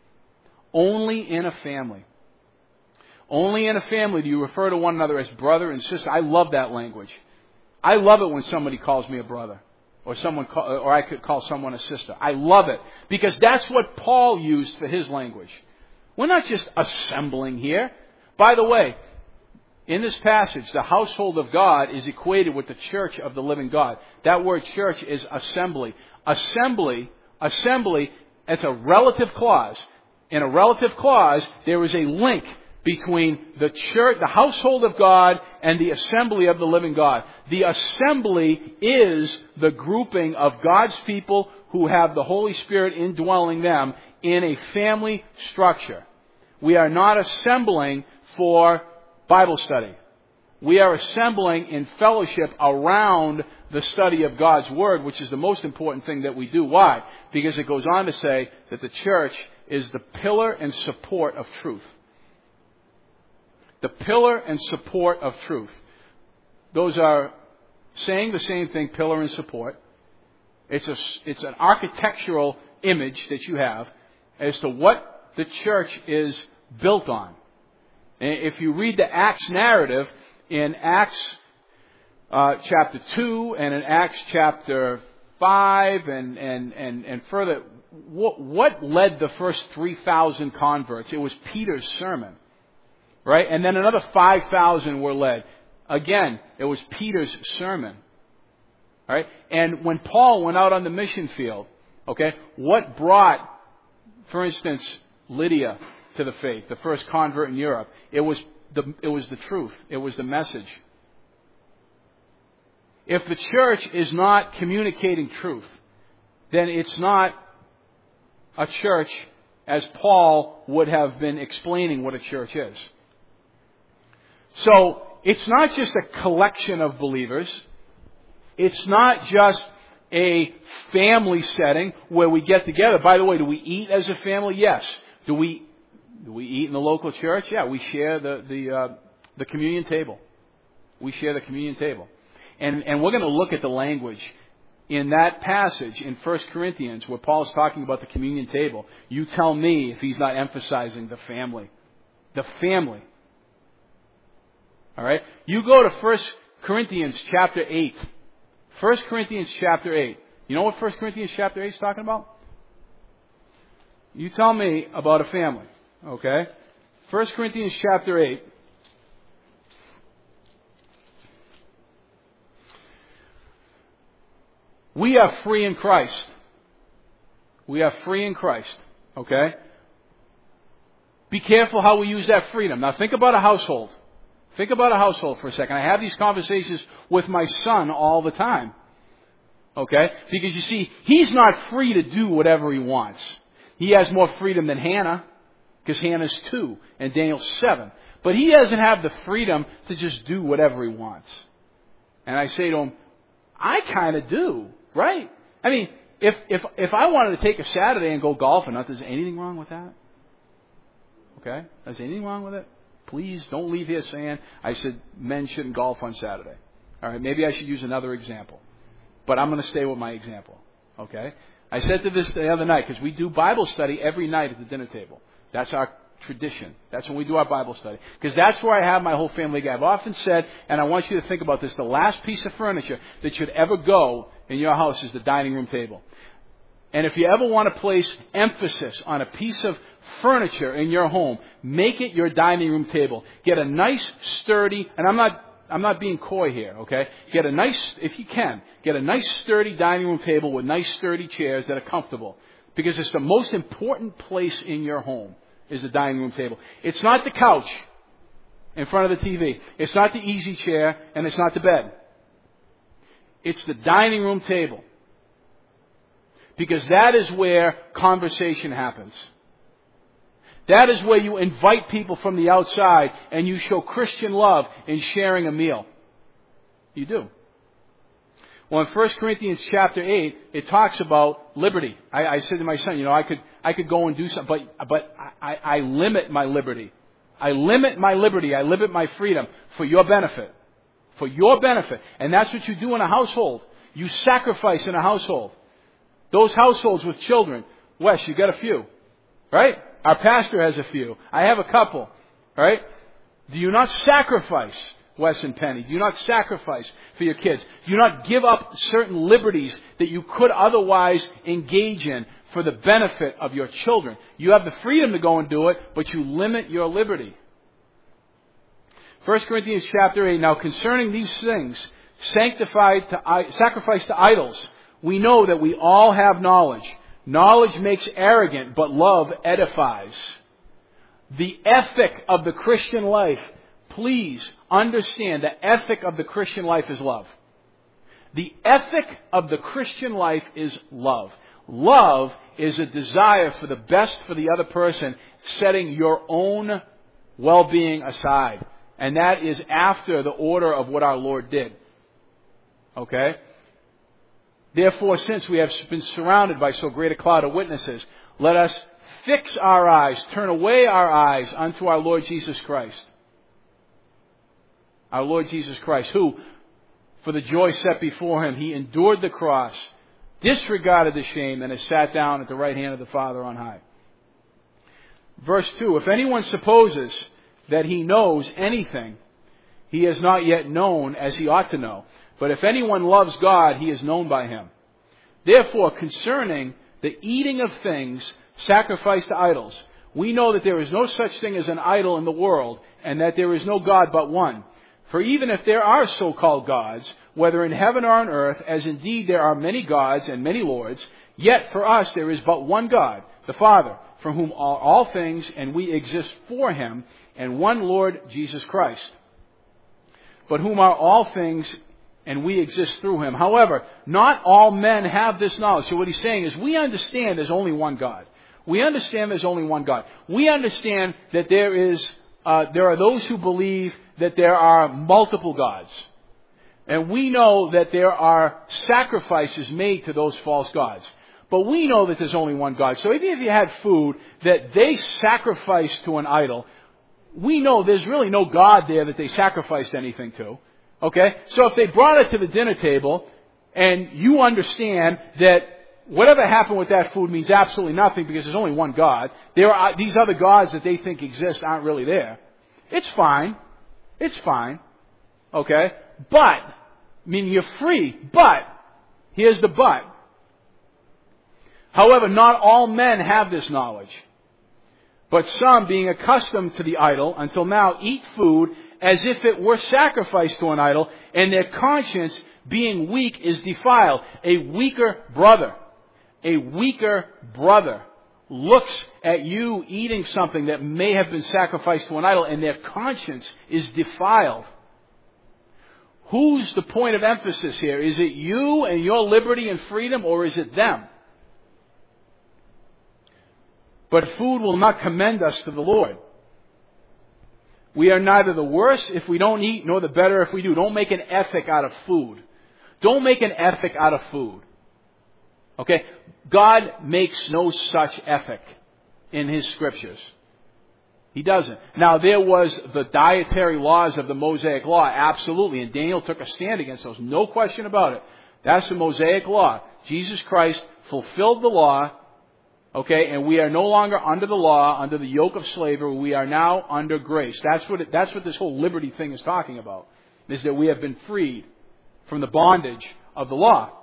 Only in a family. Only in a family do you refer to one another as brother and sister. I love that language. I love it when somebody calls me a brother. Or someone, call, or I could call someone a sister. I love it. Because that's what Paul used for his language. We're not just assembling here. By the way, in this passage, the household of God is equated with the church of the living God. That word church is assembly. Assembly, assembly, it's a relative clause. In a relative clause, there is a link between the church, the household of God, and the assembly of the living God. The assembly is the grouping of God's people who have the Holy Spirit indwelling them in a family structure. We are not assembling for Bible study. We are assembling in fellowship around the study of God's Word, which is the most important thing that we do. Why? Because it goes on to say that the church is the pillar and support of truth. The pillar and support of truth. Those are saying the same thing, pillar and support. It's a, it's an architectural image that you have as to what the church is built on. If you read the Acts narrative in Acts uh, chapter two and in Acts chapter five and, and, and, and further, what, what led the first three thousand converts? It was Peter's sermon. Right? And then another five thousand were led. Again, it was Peter's sermon. Right? And when Paul went out on the mission field, okay, what brought, for instance, Lydia to the faith, the first convert in Europe? It was the, it was the truth. It was the message. If the church is not communicating truth, then it's not a church as Paul would have been explaining what a church is. So, it's not just a collection of believers. It's not just a family setting where we get together. By the way, do we eat as a family? Yes. Do we Do we eat in the local church? Yeah, we share the the uh, the communion table. We share the communion table. And and we're going to look at the language in that passage in First Corinthians where Paul is talking about the communion table. You tell me if he's not emphasizing the family. The family. All right? You go to First Corinthians chapter eight. First Corinthians chapter eight. You know what First Corinthians chapter eight is talking about? You tell me about a family. Okay? First Corinthians chapter eight. We are free in Christ. We are free in Christ. Okay? Be careful how we use that freedom. Now think about a household. Think about a household for a second. I have these conversations with my son all the time. Okay? Because you see, he's not free to do whatever he wants. He has more freedom than Hannah. Because Hannah's two and Daniel's seven. But he doesn't have the freedom to just do whatever he wants. And I say to him, I kind of do. Right? I mean, if if if I wanted to take a Saturday and go golfing, is there anything wrong with that? Okay? Is there anything wrong with it? Please don't leave here saying I said men shouldn't golf on Saturday. All right, maybe I should use another example. But I'm going to stay with my example. Okay? I said to this the other night, because we do Bible study every night at the dinner table. That's our tradition. That's when we do our Bible study. Because that's where I have my whole family gathered. I've often said, and I want you to think about this, the last piece of furniture that should ever go in your house is the dining room table. And if you ever want to place emphasis on a piece of furniture in your home, make it your dining room table. Get a nice, sturdy, and I'm not I'm not being coy here, okay? Get a nice, if you can, get a nice, sturdy dining room table with nice, sturdy chairs that are comfortable. Because it's the most important place in your home is the dining room table. It's not the couch in front of the T V. It's not the easy chair, and it's not the bed. It's the dining room table. Because that is where conversation happens. That is where you invite people from the outside and you show Christian love in sharing a meal. You do. Well, in First Corinthians chapter eight, it talks about liberty. I, I said to my son, you know, I could I could go and do something, but but I, I limit my liberty. I limit my liberty. I limit my freedom for your benefit. For your benefit. And that's what you do in a household. You sacrifice in a household. Those households with children. Wes, you got a few. Right? Our pastor has a few. I have a couple. Right? Do you not sacrifice, Wes and Penny? Do you not sacrifice for your kids? Do you not give up certain liberties that you could otherwise engage in for the benefit of your children? You have the freedom to go and do it, but you limit your liberty. First Corinthians chapter eight. Now concerning these things, sanctified to sacrifice to idols, we know that we all have knowledge. Knowledge makes arrogant, but love edifies. The ethic of the Christian life, please understand, the ethic of the Christian life is love. The ethic of the Christian life is love. Love is a desire for the best for the other person, setting your own well-being aside. And that is after the order of what our Lord did. Okay? Therefore, since we have been surrounded by so great a cloud of witnesses, let us fix our eyes, turn away our eyes unto our Lord Jesus Christ. Our Lord Jesus Christ, who, for the joy set before him, he endured the cross, disregarded the shame, and has sat down at the right hand of the Father on high. Verse two, if anyone supposes that he knows anything, he has not yet known as he ought to know. But if anyone loves God, he is known by him. Therefore, concerning the eating of things sacrificed to idols, we know that there is no such thing as an idol in the world, and that there is no God but one. For even if there are so-called gods, whether in heaven or on earth, as indeed there are many gods and many lords, yet for us there is but one God, the Father, from whom are all things, and we exist for him, and one Lord Jesus Christ, but whom are all things, and we exist through him. However, not all men have this knowledge. So what he's saying is we understand there's only one God. We understand there's only one God. We understand that there is, uh, there are those who believe that there are multiple gods. And we know that there are sacrifices made to those false gods. But we know that there's only one God. So even if you had food that they sacrificed to an idol, we know there's really no God there that they sacrificed anything to. Okay? So if they brought it to the dinner table, and you understand that whatever happened with that food means absolutely nothing because there's only one God, there are these other gods that they think exist aren't really there. It's fine. It's fine. Okay? But, I mean, you're free, but, here's the but. However, not all men have this knowledge. But some, being accustomed to the idol, until now eat food as if it were sacrificed to an idol, and their conscience, being weak, is defiled. A weaker brother, a weaker brother looks at you eating something that may have been sacrificed to an idol, and their conscience is defiled. Who's the point of emphasis here? Is it you and your liberty and freedom, or is it them? But food will not commend us to the Lord. We are neither the worse if we don't eat, nor the better if we do. Don't make an ethic out of food. Don't make an ethic out of food. Okay? God makes no such ethic in His Scriptures. He doesn't. Now, there was the dietary laws of the Mosaic Law, absolutely, and Daniel took a stand against those. No question about it. That's the Mosaic Law. Jesus Christ fulfilled the law. Okay, and we are no longer under the law, under the yoke of slavery. We are now under grace. That's what it, that's what this whole liberty thing is talking about, is that we have been freed from the bondage of the law.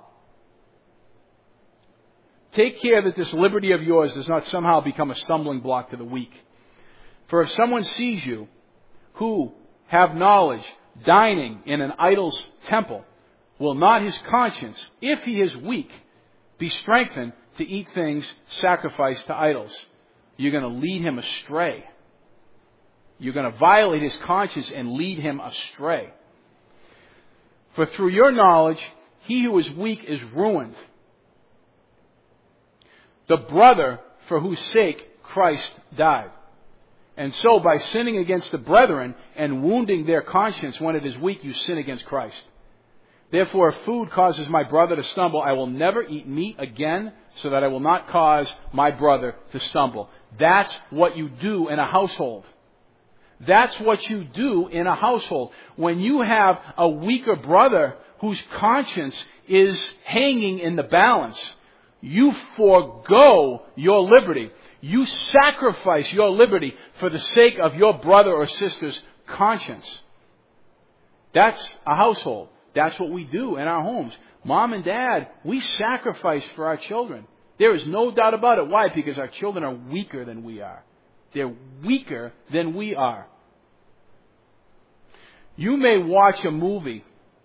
Take care that this liberty of yours does not somehow become a stumbling block to the weak. For if someone sees you, who have knowledge, dining in an idol's temple, will not his conscience, if he is weak, be strengthened to eat things sacrificed to idols? You're going to lead him astray. You're going to violate his conscience and lead him astray. For through your knowledge, he who is weak is ruined. The brother for whose sake Christ died. And so by sinning against the brethren and wounding their conscience when it is weak, you sin against Christ. Therefore, if food causes my brother to stumble, I will never eat meat again, so that I will not cause my brother to stumble. That's what you do in a household. That's what you do in a household. When you have a weaker brother whose conscience is hanging in the balance, you forego your liberty. You sacrifice your liberty for the sake of your brother or sister's conscience. That's a household. That's what we do in our homes. Mom and Dad, we sacrifice for our children. There is no doubt about it. Why? Because our children are weaker than we are. They're weaker than we are. You may watch a movie.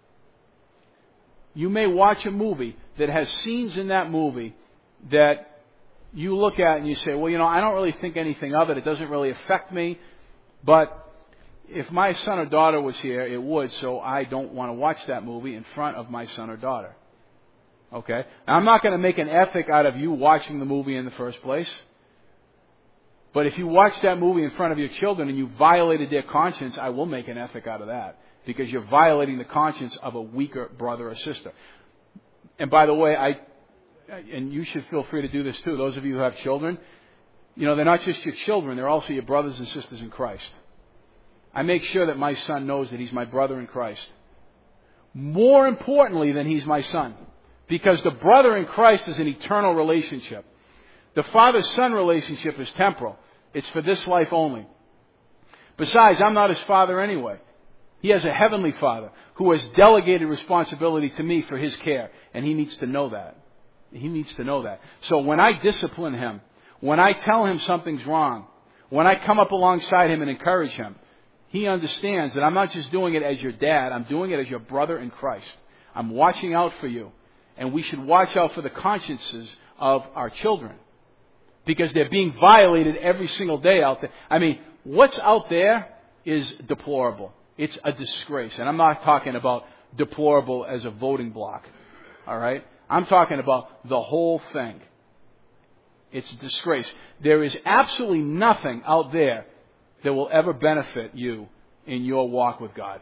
You may watch a movie that has scenes in that movie that you look at and you say, well, you know, I don't really think anything of it. It doesn't really affect me. But if my son or daughter was here, it would, so I don't want to watch that movie in front of my son or daughter. Okay? Now, I'm not going to make an ethic out of you watching the movie in the first place. But if you watch that movie in front of your children and you violated their conscience, I will make an ethic out of that. Because you're violating the conscience of a weaker brother or sister. And by the way, I, and you should feel free to do this too, those of you who have children, you know, they're not just your children, they're also your brothers and sisters in Christ. I make sure that my son knows that he's my brother in Christ. More importantly than he's my son. Because the brother in Christ is an eternal relationship. The father-son relationship is temporal. It's for this life only. Besides, I'm not his father anyway. He has a heavenly Father who has delegated responsibility to me for his care. And he needs to know that. He needs to know that. So when I discipline him, when I tell him something's wrong, when I come up alongside him and encourage him, he understands that I'm not just doing it as your dad, I'm doing it as your brother in Christ. I'm watching out for you. And we should watch out for the consciences of our children. Because they're being violated every single day out there. I mean, what's out there is deplorable. It's a disgrace. And I'm not talking about deplorable as a voting block. All right? I'm talking about the whole thing. It's a disgrace. There is absolutely nothing out there that will ever benefit you in your walk with God.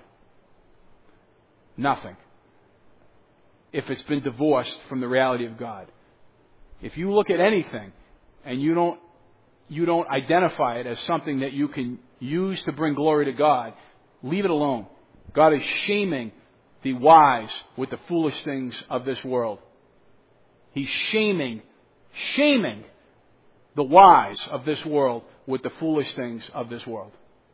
Nothing. If it's been divorced from the reality of God. If you look at anything and you don't you don't identify it as something that you can use to bring glory to God, leave it alone. God is shaming the wise with the foolish things of this world. He's shaming, shaming the wise of this world with the foolish things of this world.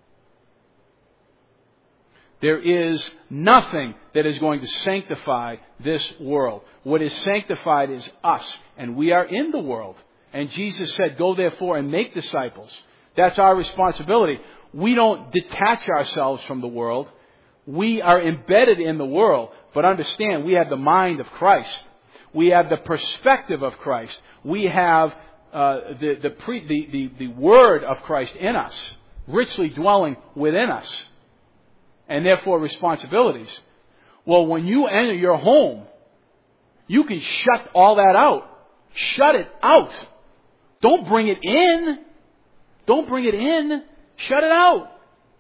There is nothing that is going to sanctify this world. What is sanctified is us, and we are in the world. And Jesus said, go therefore and make disciples. That's our responsibility. We don't detach ourselves from the world. We are embedded in the world, but understand we have the mind of Christ. We have the perspective of Christ. We have uh, the, the, pre, the, the, the word of Christ in us, richly dwelling within us. And therefore responsibilities. Well, when you enter your home, you can shut all that out. Shut it out. Don't bring it in. Don't bring it in. Shut it out.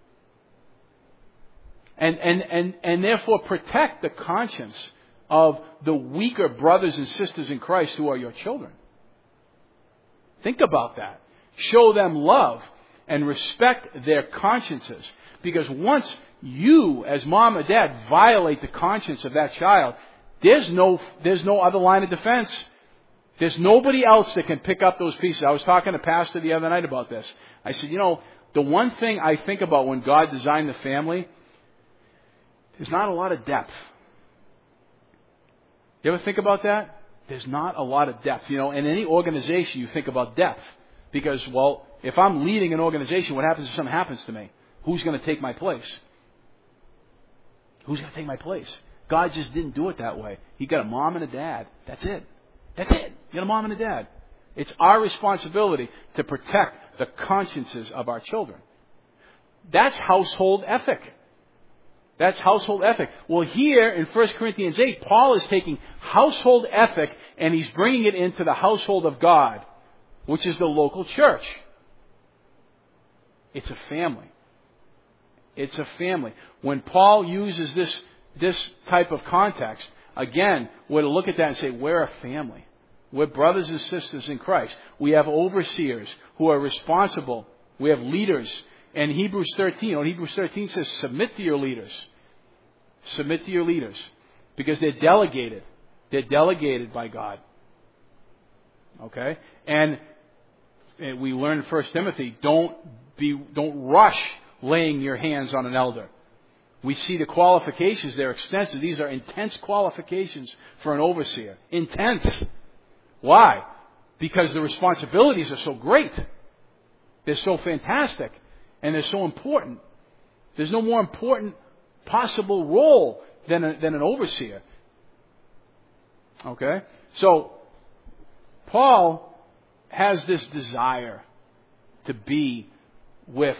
And, and, and, and therefore protect the conscience of the weaker brothers and sisters in Christ who are your children. Think about that. Show them love and respect their consciences. Because once you, as mom or dad, violate the conscience of that child, there's no, there's no other line of defense. There's nobody else that can pick up those pieces. I was talking to Pastor the other night about this. I said, you know, the one thing I think about when God designed the family, there's not a lot of depth. You ever think about that? There's not a lot of depth. You know, in any organization, you think about depth. Because, well, if I'm leading an organization, what happens if something happens to me? Who's going to take my place? Who's going to take my place? God just didn't do it that way. He got a mom and a dad. That's it. That's it. You got a mom and a dad. It's our responsibility to protect the consciences of our children. That's household ethic. That's household ethic. Well, here in First Corinthians eight, Paul is taking household ethic and he's bringing it into the household of God, which is the local church. It's a family. It's a family. When Paul uses this, this type of context, again, we're to look at that and say, we're a family. We're brothers and sisters in Christ. We have overseers who are responsible. We have leaders. And Hebrews thirteen, or Hebrews thirteen says, submit to your leaders. Submit to your leaders. Because they're delegated. They're delegated by God. Okay? And, and we learn in First Timothy, don't be, don't rush laying your hands on an elder. We see the qualifications. They're extensive. These are intense qualifications for an overseer. Intense. Why? Because the responsibilities are so great. They're so fantastic. And they're so important. There's no more important possible role than, a, than an overseer. Okay? So, Paul has this desire to be with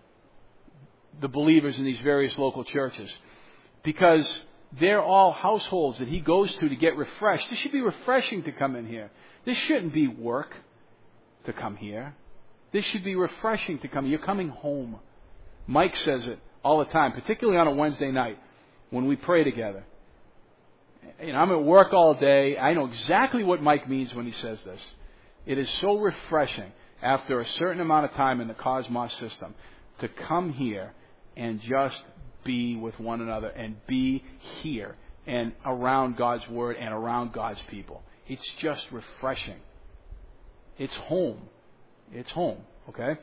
the believers in these various local churches. Because they're all households that he goes to to get refreshed. This should be refreshing to come in here. This shouldn't be work to come here. This should be refreshing to come. You're coming home. Mike says it all the time, particularly on a Wednesday night when we pray together. You know, I'm at work all day. I know exactly what Mike means when he says this. It is so refreshing after a certain amount of time in the Cosmos system to come here and just be with one another and be here and around God's Word and around God's people. It's just refreshing. It's home. It's home. Okay?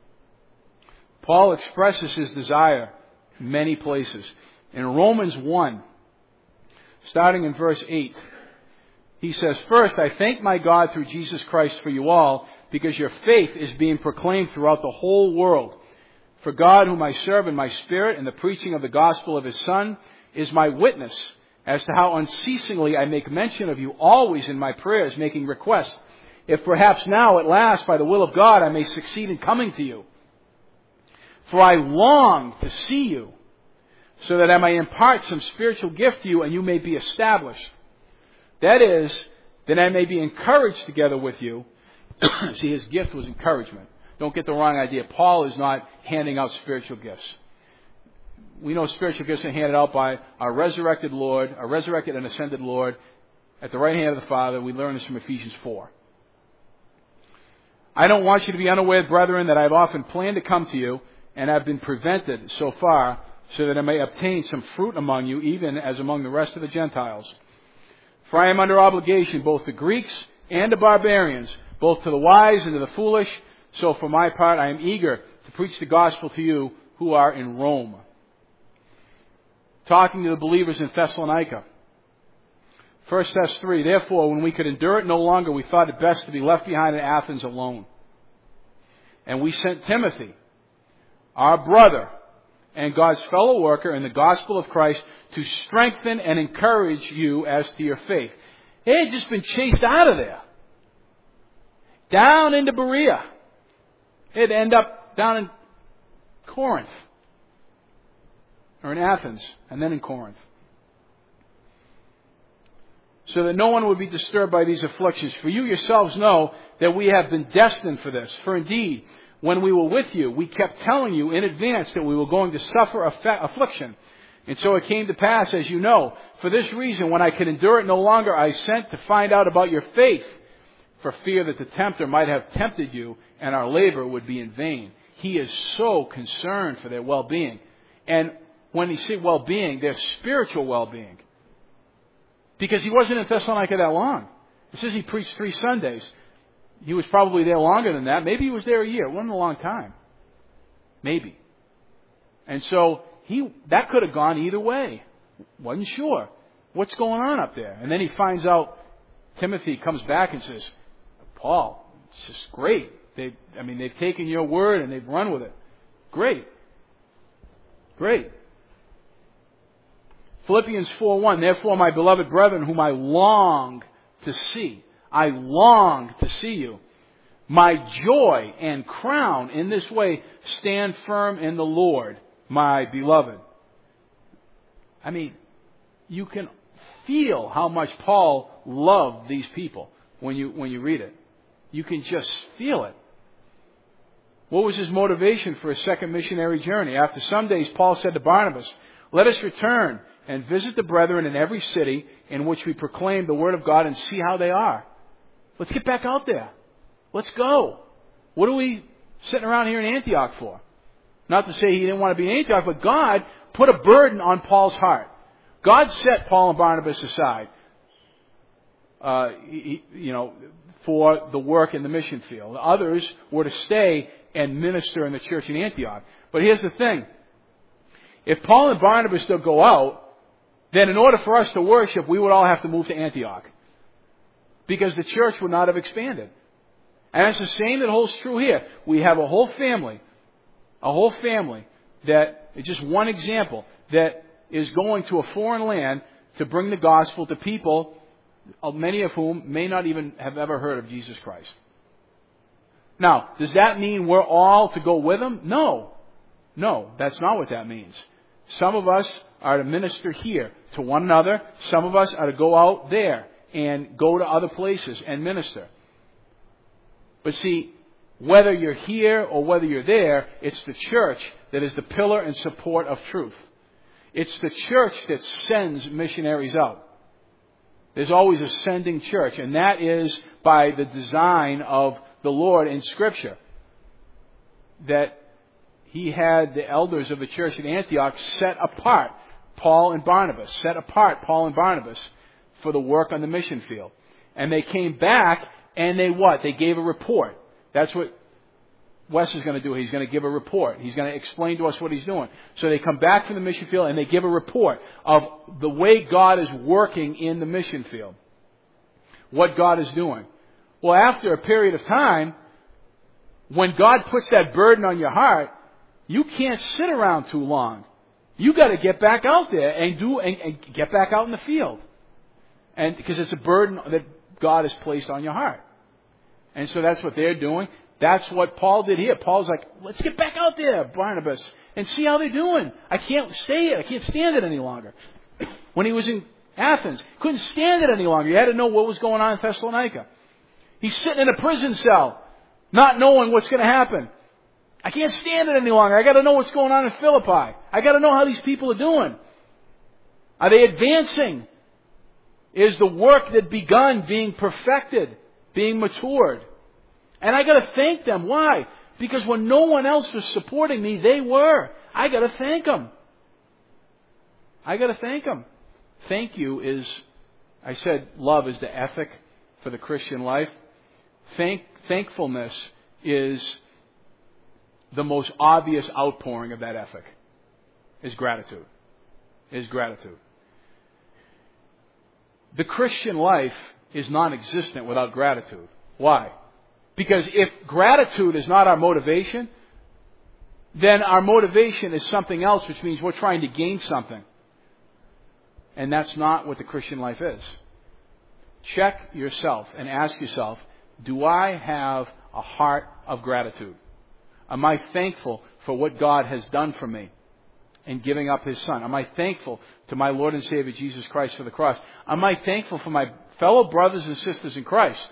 Paul expresses his desire in many places. In Romans one, starting in verse eight, he says, "First, I thank my God through Jesus Christ for you all, because your faith is being proclaimed throughout the whole world. For God, whom I serve in my spirit in the preaching of the gospel of His Son, is my witness as to how unceasingly I make mention of you always in my prayers, making request, if perhaps now at last by the will of God I may succeed in coming to you. For I long to see you, so that I may impart some spiritual gift to you and you may be established. That is, that I may be encouraged together with you." See, his gift was encouragement. Don't get the wrong idea. Paul is not handing out spiritual gifts. We know spiritual gifts are handed out by our resurrected Lord, our resurrected and ascended Lord, at the right hand of the Father. We learn this from Ephesians four. I don't want you to be unaware, brethren, that I have often planned to come to you, and have been prevented so far, so that I may obtain some fruit among you, even as among the rest of the Gentiles. For I am under obligation both to Greeks and to barbarians, both to the wise and to the foolish. So for my part, I am eager to preach the gospel to you who are in Rome. Talking to the believers in Thessalonica. First Thess three, therefore, when we could endure it no longer, we thought it best to be left behind in Athens alone. And we sent Timothy, our brother, and God's fellow worker in the gospel of Christ, to strengthen and encourage you as to your faith. They had just been chased out of there. Down into Berea. They'd end up down in Corinth. Or in Athens, and then in Corinth. So that no one would be disturbed by these afflictions. For you yourselves know that we have been destined for this. For indeed, when we were with you, we kept telling you in advance that we were going to suffer affliction. And so it came to pass, as you know. For this reason, when I could endure it no longer, I sent to find out about your faith, for fear that the tempter might have tempted you, and our labor would be in vain. He is so concerned for their well-being. And when he said well-being, their spiritual well-being. Because he wasn't in Thessalonica that long. It says he preached three Sundays. He was probably there longer than that. Maybe he was there a year. It wasn't a long time. Maybe. And so he that could have gone either way. Wasn't sure. What's going on up there? And then he finds out, Timothy comes back and says, Paul, it's just great. They, I mean, they've taken your word and they've run with it. Great. Great. Philippians four one, therefore, my beloved brethren, whom I long to see, I long to see you. My joy and crown in this way, stand firm in the Lord, my beloved. I mean, you can feel how much Paul loved these people when you when you read it. You can just feel it. What was his motivation for his second missionary journey? After some days, Paul said to Barnabas, let us return and visit the brethren in every city in which we proclaim the word of God and see how they are. Let's get back out there. Let's go. What are we sitting around here in Antioch for? Not to say he didn't want to be in Antioch, but God put a burden on Paul's heart. God set Paul and Barnabas aside, uh, he, you know, for the work in the mission field. Others were to stay and minister in the church in Antioch. But here's the thing. If Paul and Barnabas still go out, then in order for us to worship, we would all have to move to Antioch. Because the church would not have expanded. And it's the same that holds true here. We have a whole family, a whole family that is just one example, that is going to a foreign land to bring the gospel to people, many of whom may not even have ever heard of Jesus Christ. Now, does that mean we're all to go with them? No. No, that's not what that means. Some of us are to minister here to one another. Some of us are to go out there and go to other places and minister. But see, whether you're here or whether you're there, it's the church that is the pillar and support of truth. It's the church that sends missionaries out. There's always a sending church, and that is by the design of the Lord in Scripture. That He had the elders of the church in Antioch set apart Paul and Barnabas, set apart Paul and Barnabas for the work on the mission field. And they came back and they what? They gave a report. That's what Wes is going to do. He's going to give a report. He's going to explain to us what he's doing. So they come back from the mission field and they give a report of the way God is working in the mission field. What God is doing. Well, after a period of time, when God puts that burden on your heart, you can't sit around too long. You got to get back out there and do and, and get back out in the field. And because it's a burden that God has placed on your heart. And so that's what they're doing. That's what Paul did here. Paul's like, let's get back out there, Barnabas, and see how they're doing. I can't stay it. I can't stand it any longer. When he was in Athens, couldn't stand it any longer. He had to know what was going on in Thessalonica. He's sitting in a prison cell, not knowing what's going to happen. I can't stand it any longer. I got to know what's going on in Philippi. I got to know how these people are doing. Are they advancing? Is the work that begun being perfected, being matured? And I got to thank them. Why? Because when no one else was supporting me, they were. I got to thank them. I got to thank them. Thank you is, I said, love is the ethic for the Christian life. Thank, thankfulness is the most obvious outpouring of that ethic. Is gratitude. Is gratitude. The Christian life is non-existent without gratitude. Why? Because if gratitude is not our motivation, then our motivation is something else, which means we're trying to gain something. And that's not what the Christian life is. Check yourself and ask yourself, do I have a heart of gratitude? Am I thankful for what God has done for me in giving up His Son? Am I thankful to my Lord and Savior Jesus Christ for the cross? Am I thankful for my fellow brothers and sisters in Christ?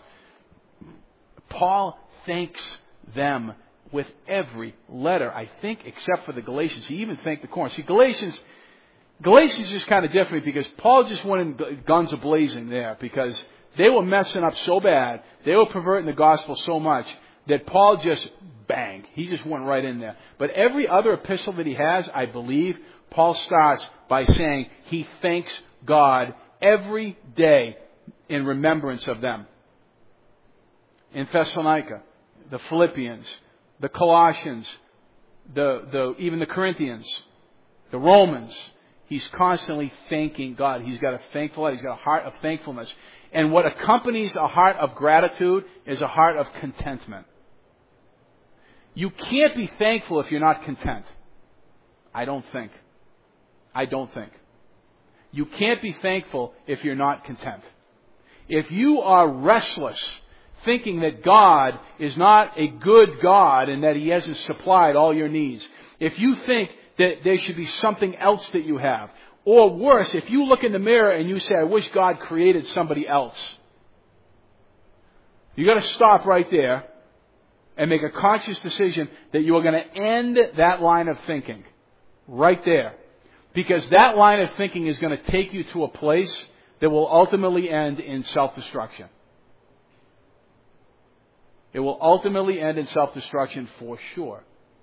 Paul thanks them with every letter, I think, except for the Galatians. He even thanked the Corinth. See, Galatians, Galatians is kind of different because Paul just went in guns a-blazing there because they were messing up so bad, they were perverting the gospel so much that Paul just bang, he just went right in there. But every other epistle that he has, I believe, Paul starts by saying he thanks God every day in remembrance of them. In Thessalonica, the Philippians, the Colossians, the, the even the Corinthians, the Romans, he's constantly thanking God. He's got a thankful heart. He's got a heart of thankfulness. And what accompanies a heart of gratitude is a heart of contentment. You can't be thankful if you're not content. I don't think. I don't think. You can't be thankful if you're not content. If you are restless, thinking that God is not a good God and that He hasn't supplied all your needs, if you think that there should be something else that you have, or worse, if you look in the mirror and you say, I wish God created somebody else, you got to stop right there and make a conscious decision that you are going to end that line of thinking right there. Because that line of thinking is going to take you to a place that will ultimately end in self-destruction. It will ultimately end in self-destruction for sure.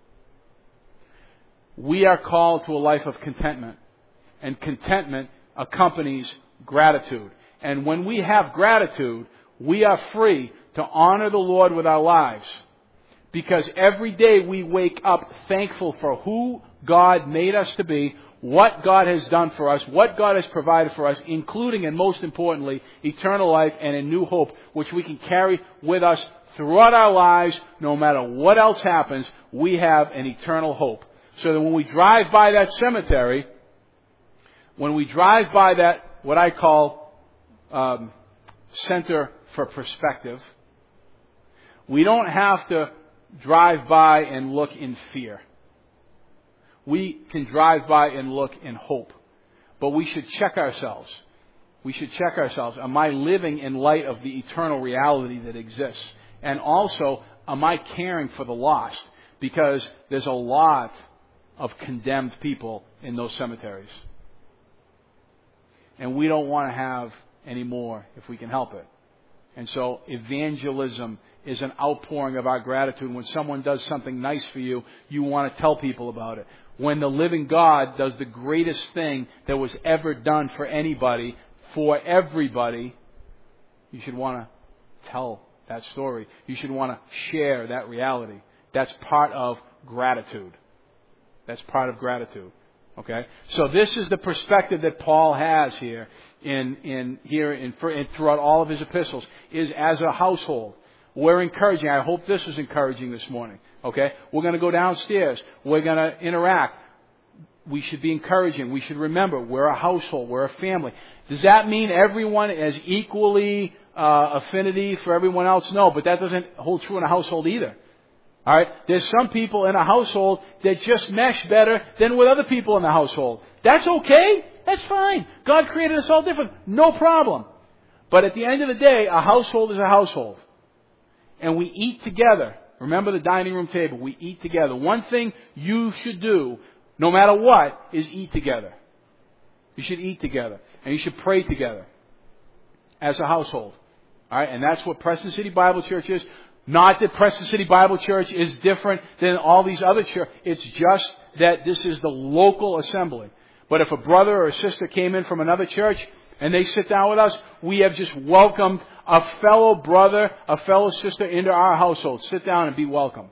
We are called to a life of contentment. And contentment accompanies gratitude. And when we have gratitude, we are free to honor the Lord with our lives. Because every day we wake up thankful for who God made us to be, what God has done for us, what God has provided for us, including and most importantly, eternal life and a new hope, which we can carry with us throughout our lives. No matter what else happens, we have an eternal hope. So that when we drive by that cemetery, when we drive by that, what I call um, center for perspective, we don't have to drive by and look in fear. We can drive by and look in hope. But we should check ourselves. We should check ourselves. Am I living in light of the eternal reality that exists? And also, am I caring for the lost? Because there's a lot of condemned people in those cemeteries. And we don't want to have any more if we can help it. And so evangelism is an outpouring of our gratitude. When someone does something nice for you, you want to tell people about it. When the living God does the greatest thing that was ever done for anybody, for everybody, you should want to tell that story. You should want to share that reality. That's part of gratitude. That's part of gratitude. Okay? So this is the perspective that Paul has here in, in here in, in throughout all of his epistles, is as a household. We're encouraging. I hope this was encouraging this morning. Okay? We're going to go downstairs. We're going to interact. We should be encouraging. We should remember we're a household. We're a family. Does that mean everyone is equally uh, affinity for everyone else? No, but that doesn't hold true in a household either. All right? There's some people in a household that just mesh better than with other people in the household. That's okay. That's fine. God created us all different. No problem. But at the end of the day, a household is a household. And we eat together. Remember the dining room table. We eat together. One thing you should do, no matter what, is eat together. You should eat together. And you should pray together as a household. All right? And that's what Preston City Bible Church is. Not that Preston City Bible Church is different than all these other churches. It's just that this is the local assembly. But if a brother or a sister came in from another church and they sit down with us, we have just welcomed a fellow brother, a fellow sister into our household. Sit down and be welcome.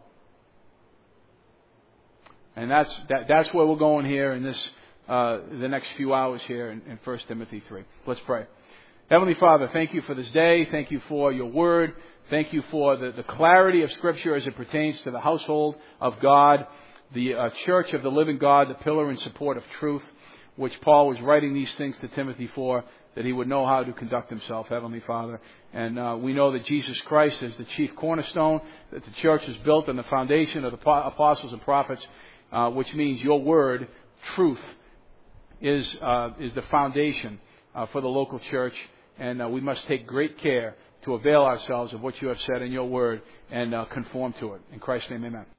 And that's that, that's where we're going here in this uh, the next few hours here in, in First Timothy three. Let's pray. Heavenly Father, thank you for this day. Thank you for your word. Thank you for the, the clarity of Scripture as it pertains to the household of God, the uh, church of the living God, the pillar and support of truth, which Paul was writing these things to Timothy for, that he would know how to conduct himself, Heavenly Father. And uh, we know that Jesus Christ is the chief cornerstone, that the church is built on the foundation of the apostles and prophets, uh, which means your word, truth, is uh, is the foundation uh, for the local church. And uh, we must take great care to avail ourselves of what you have said in your word and uh, conform to it. In Christ's name, amen.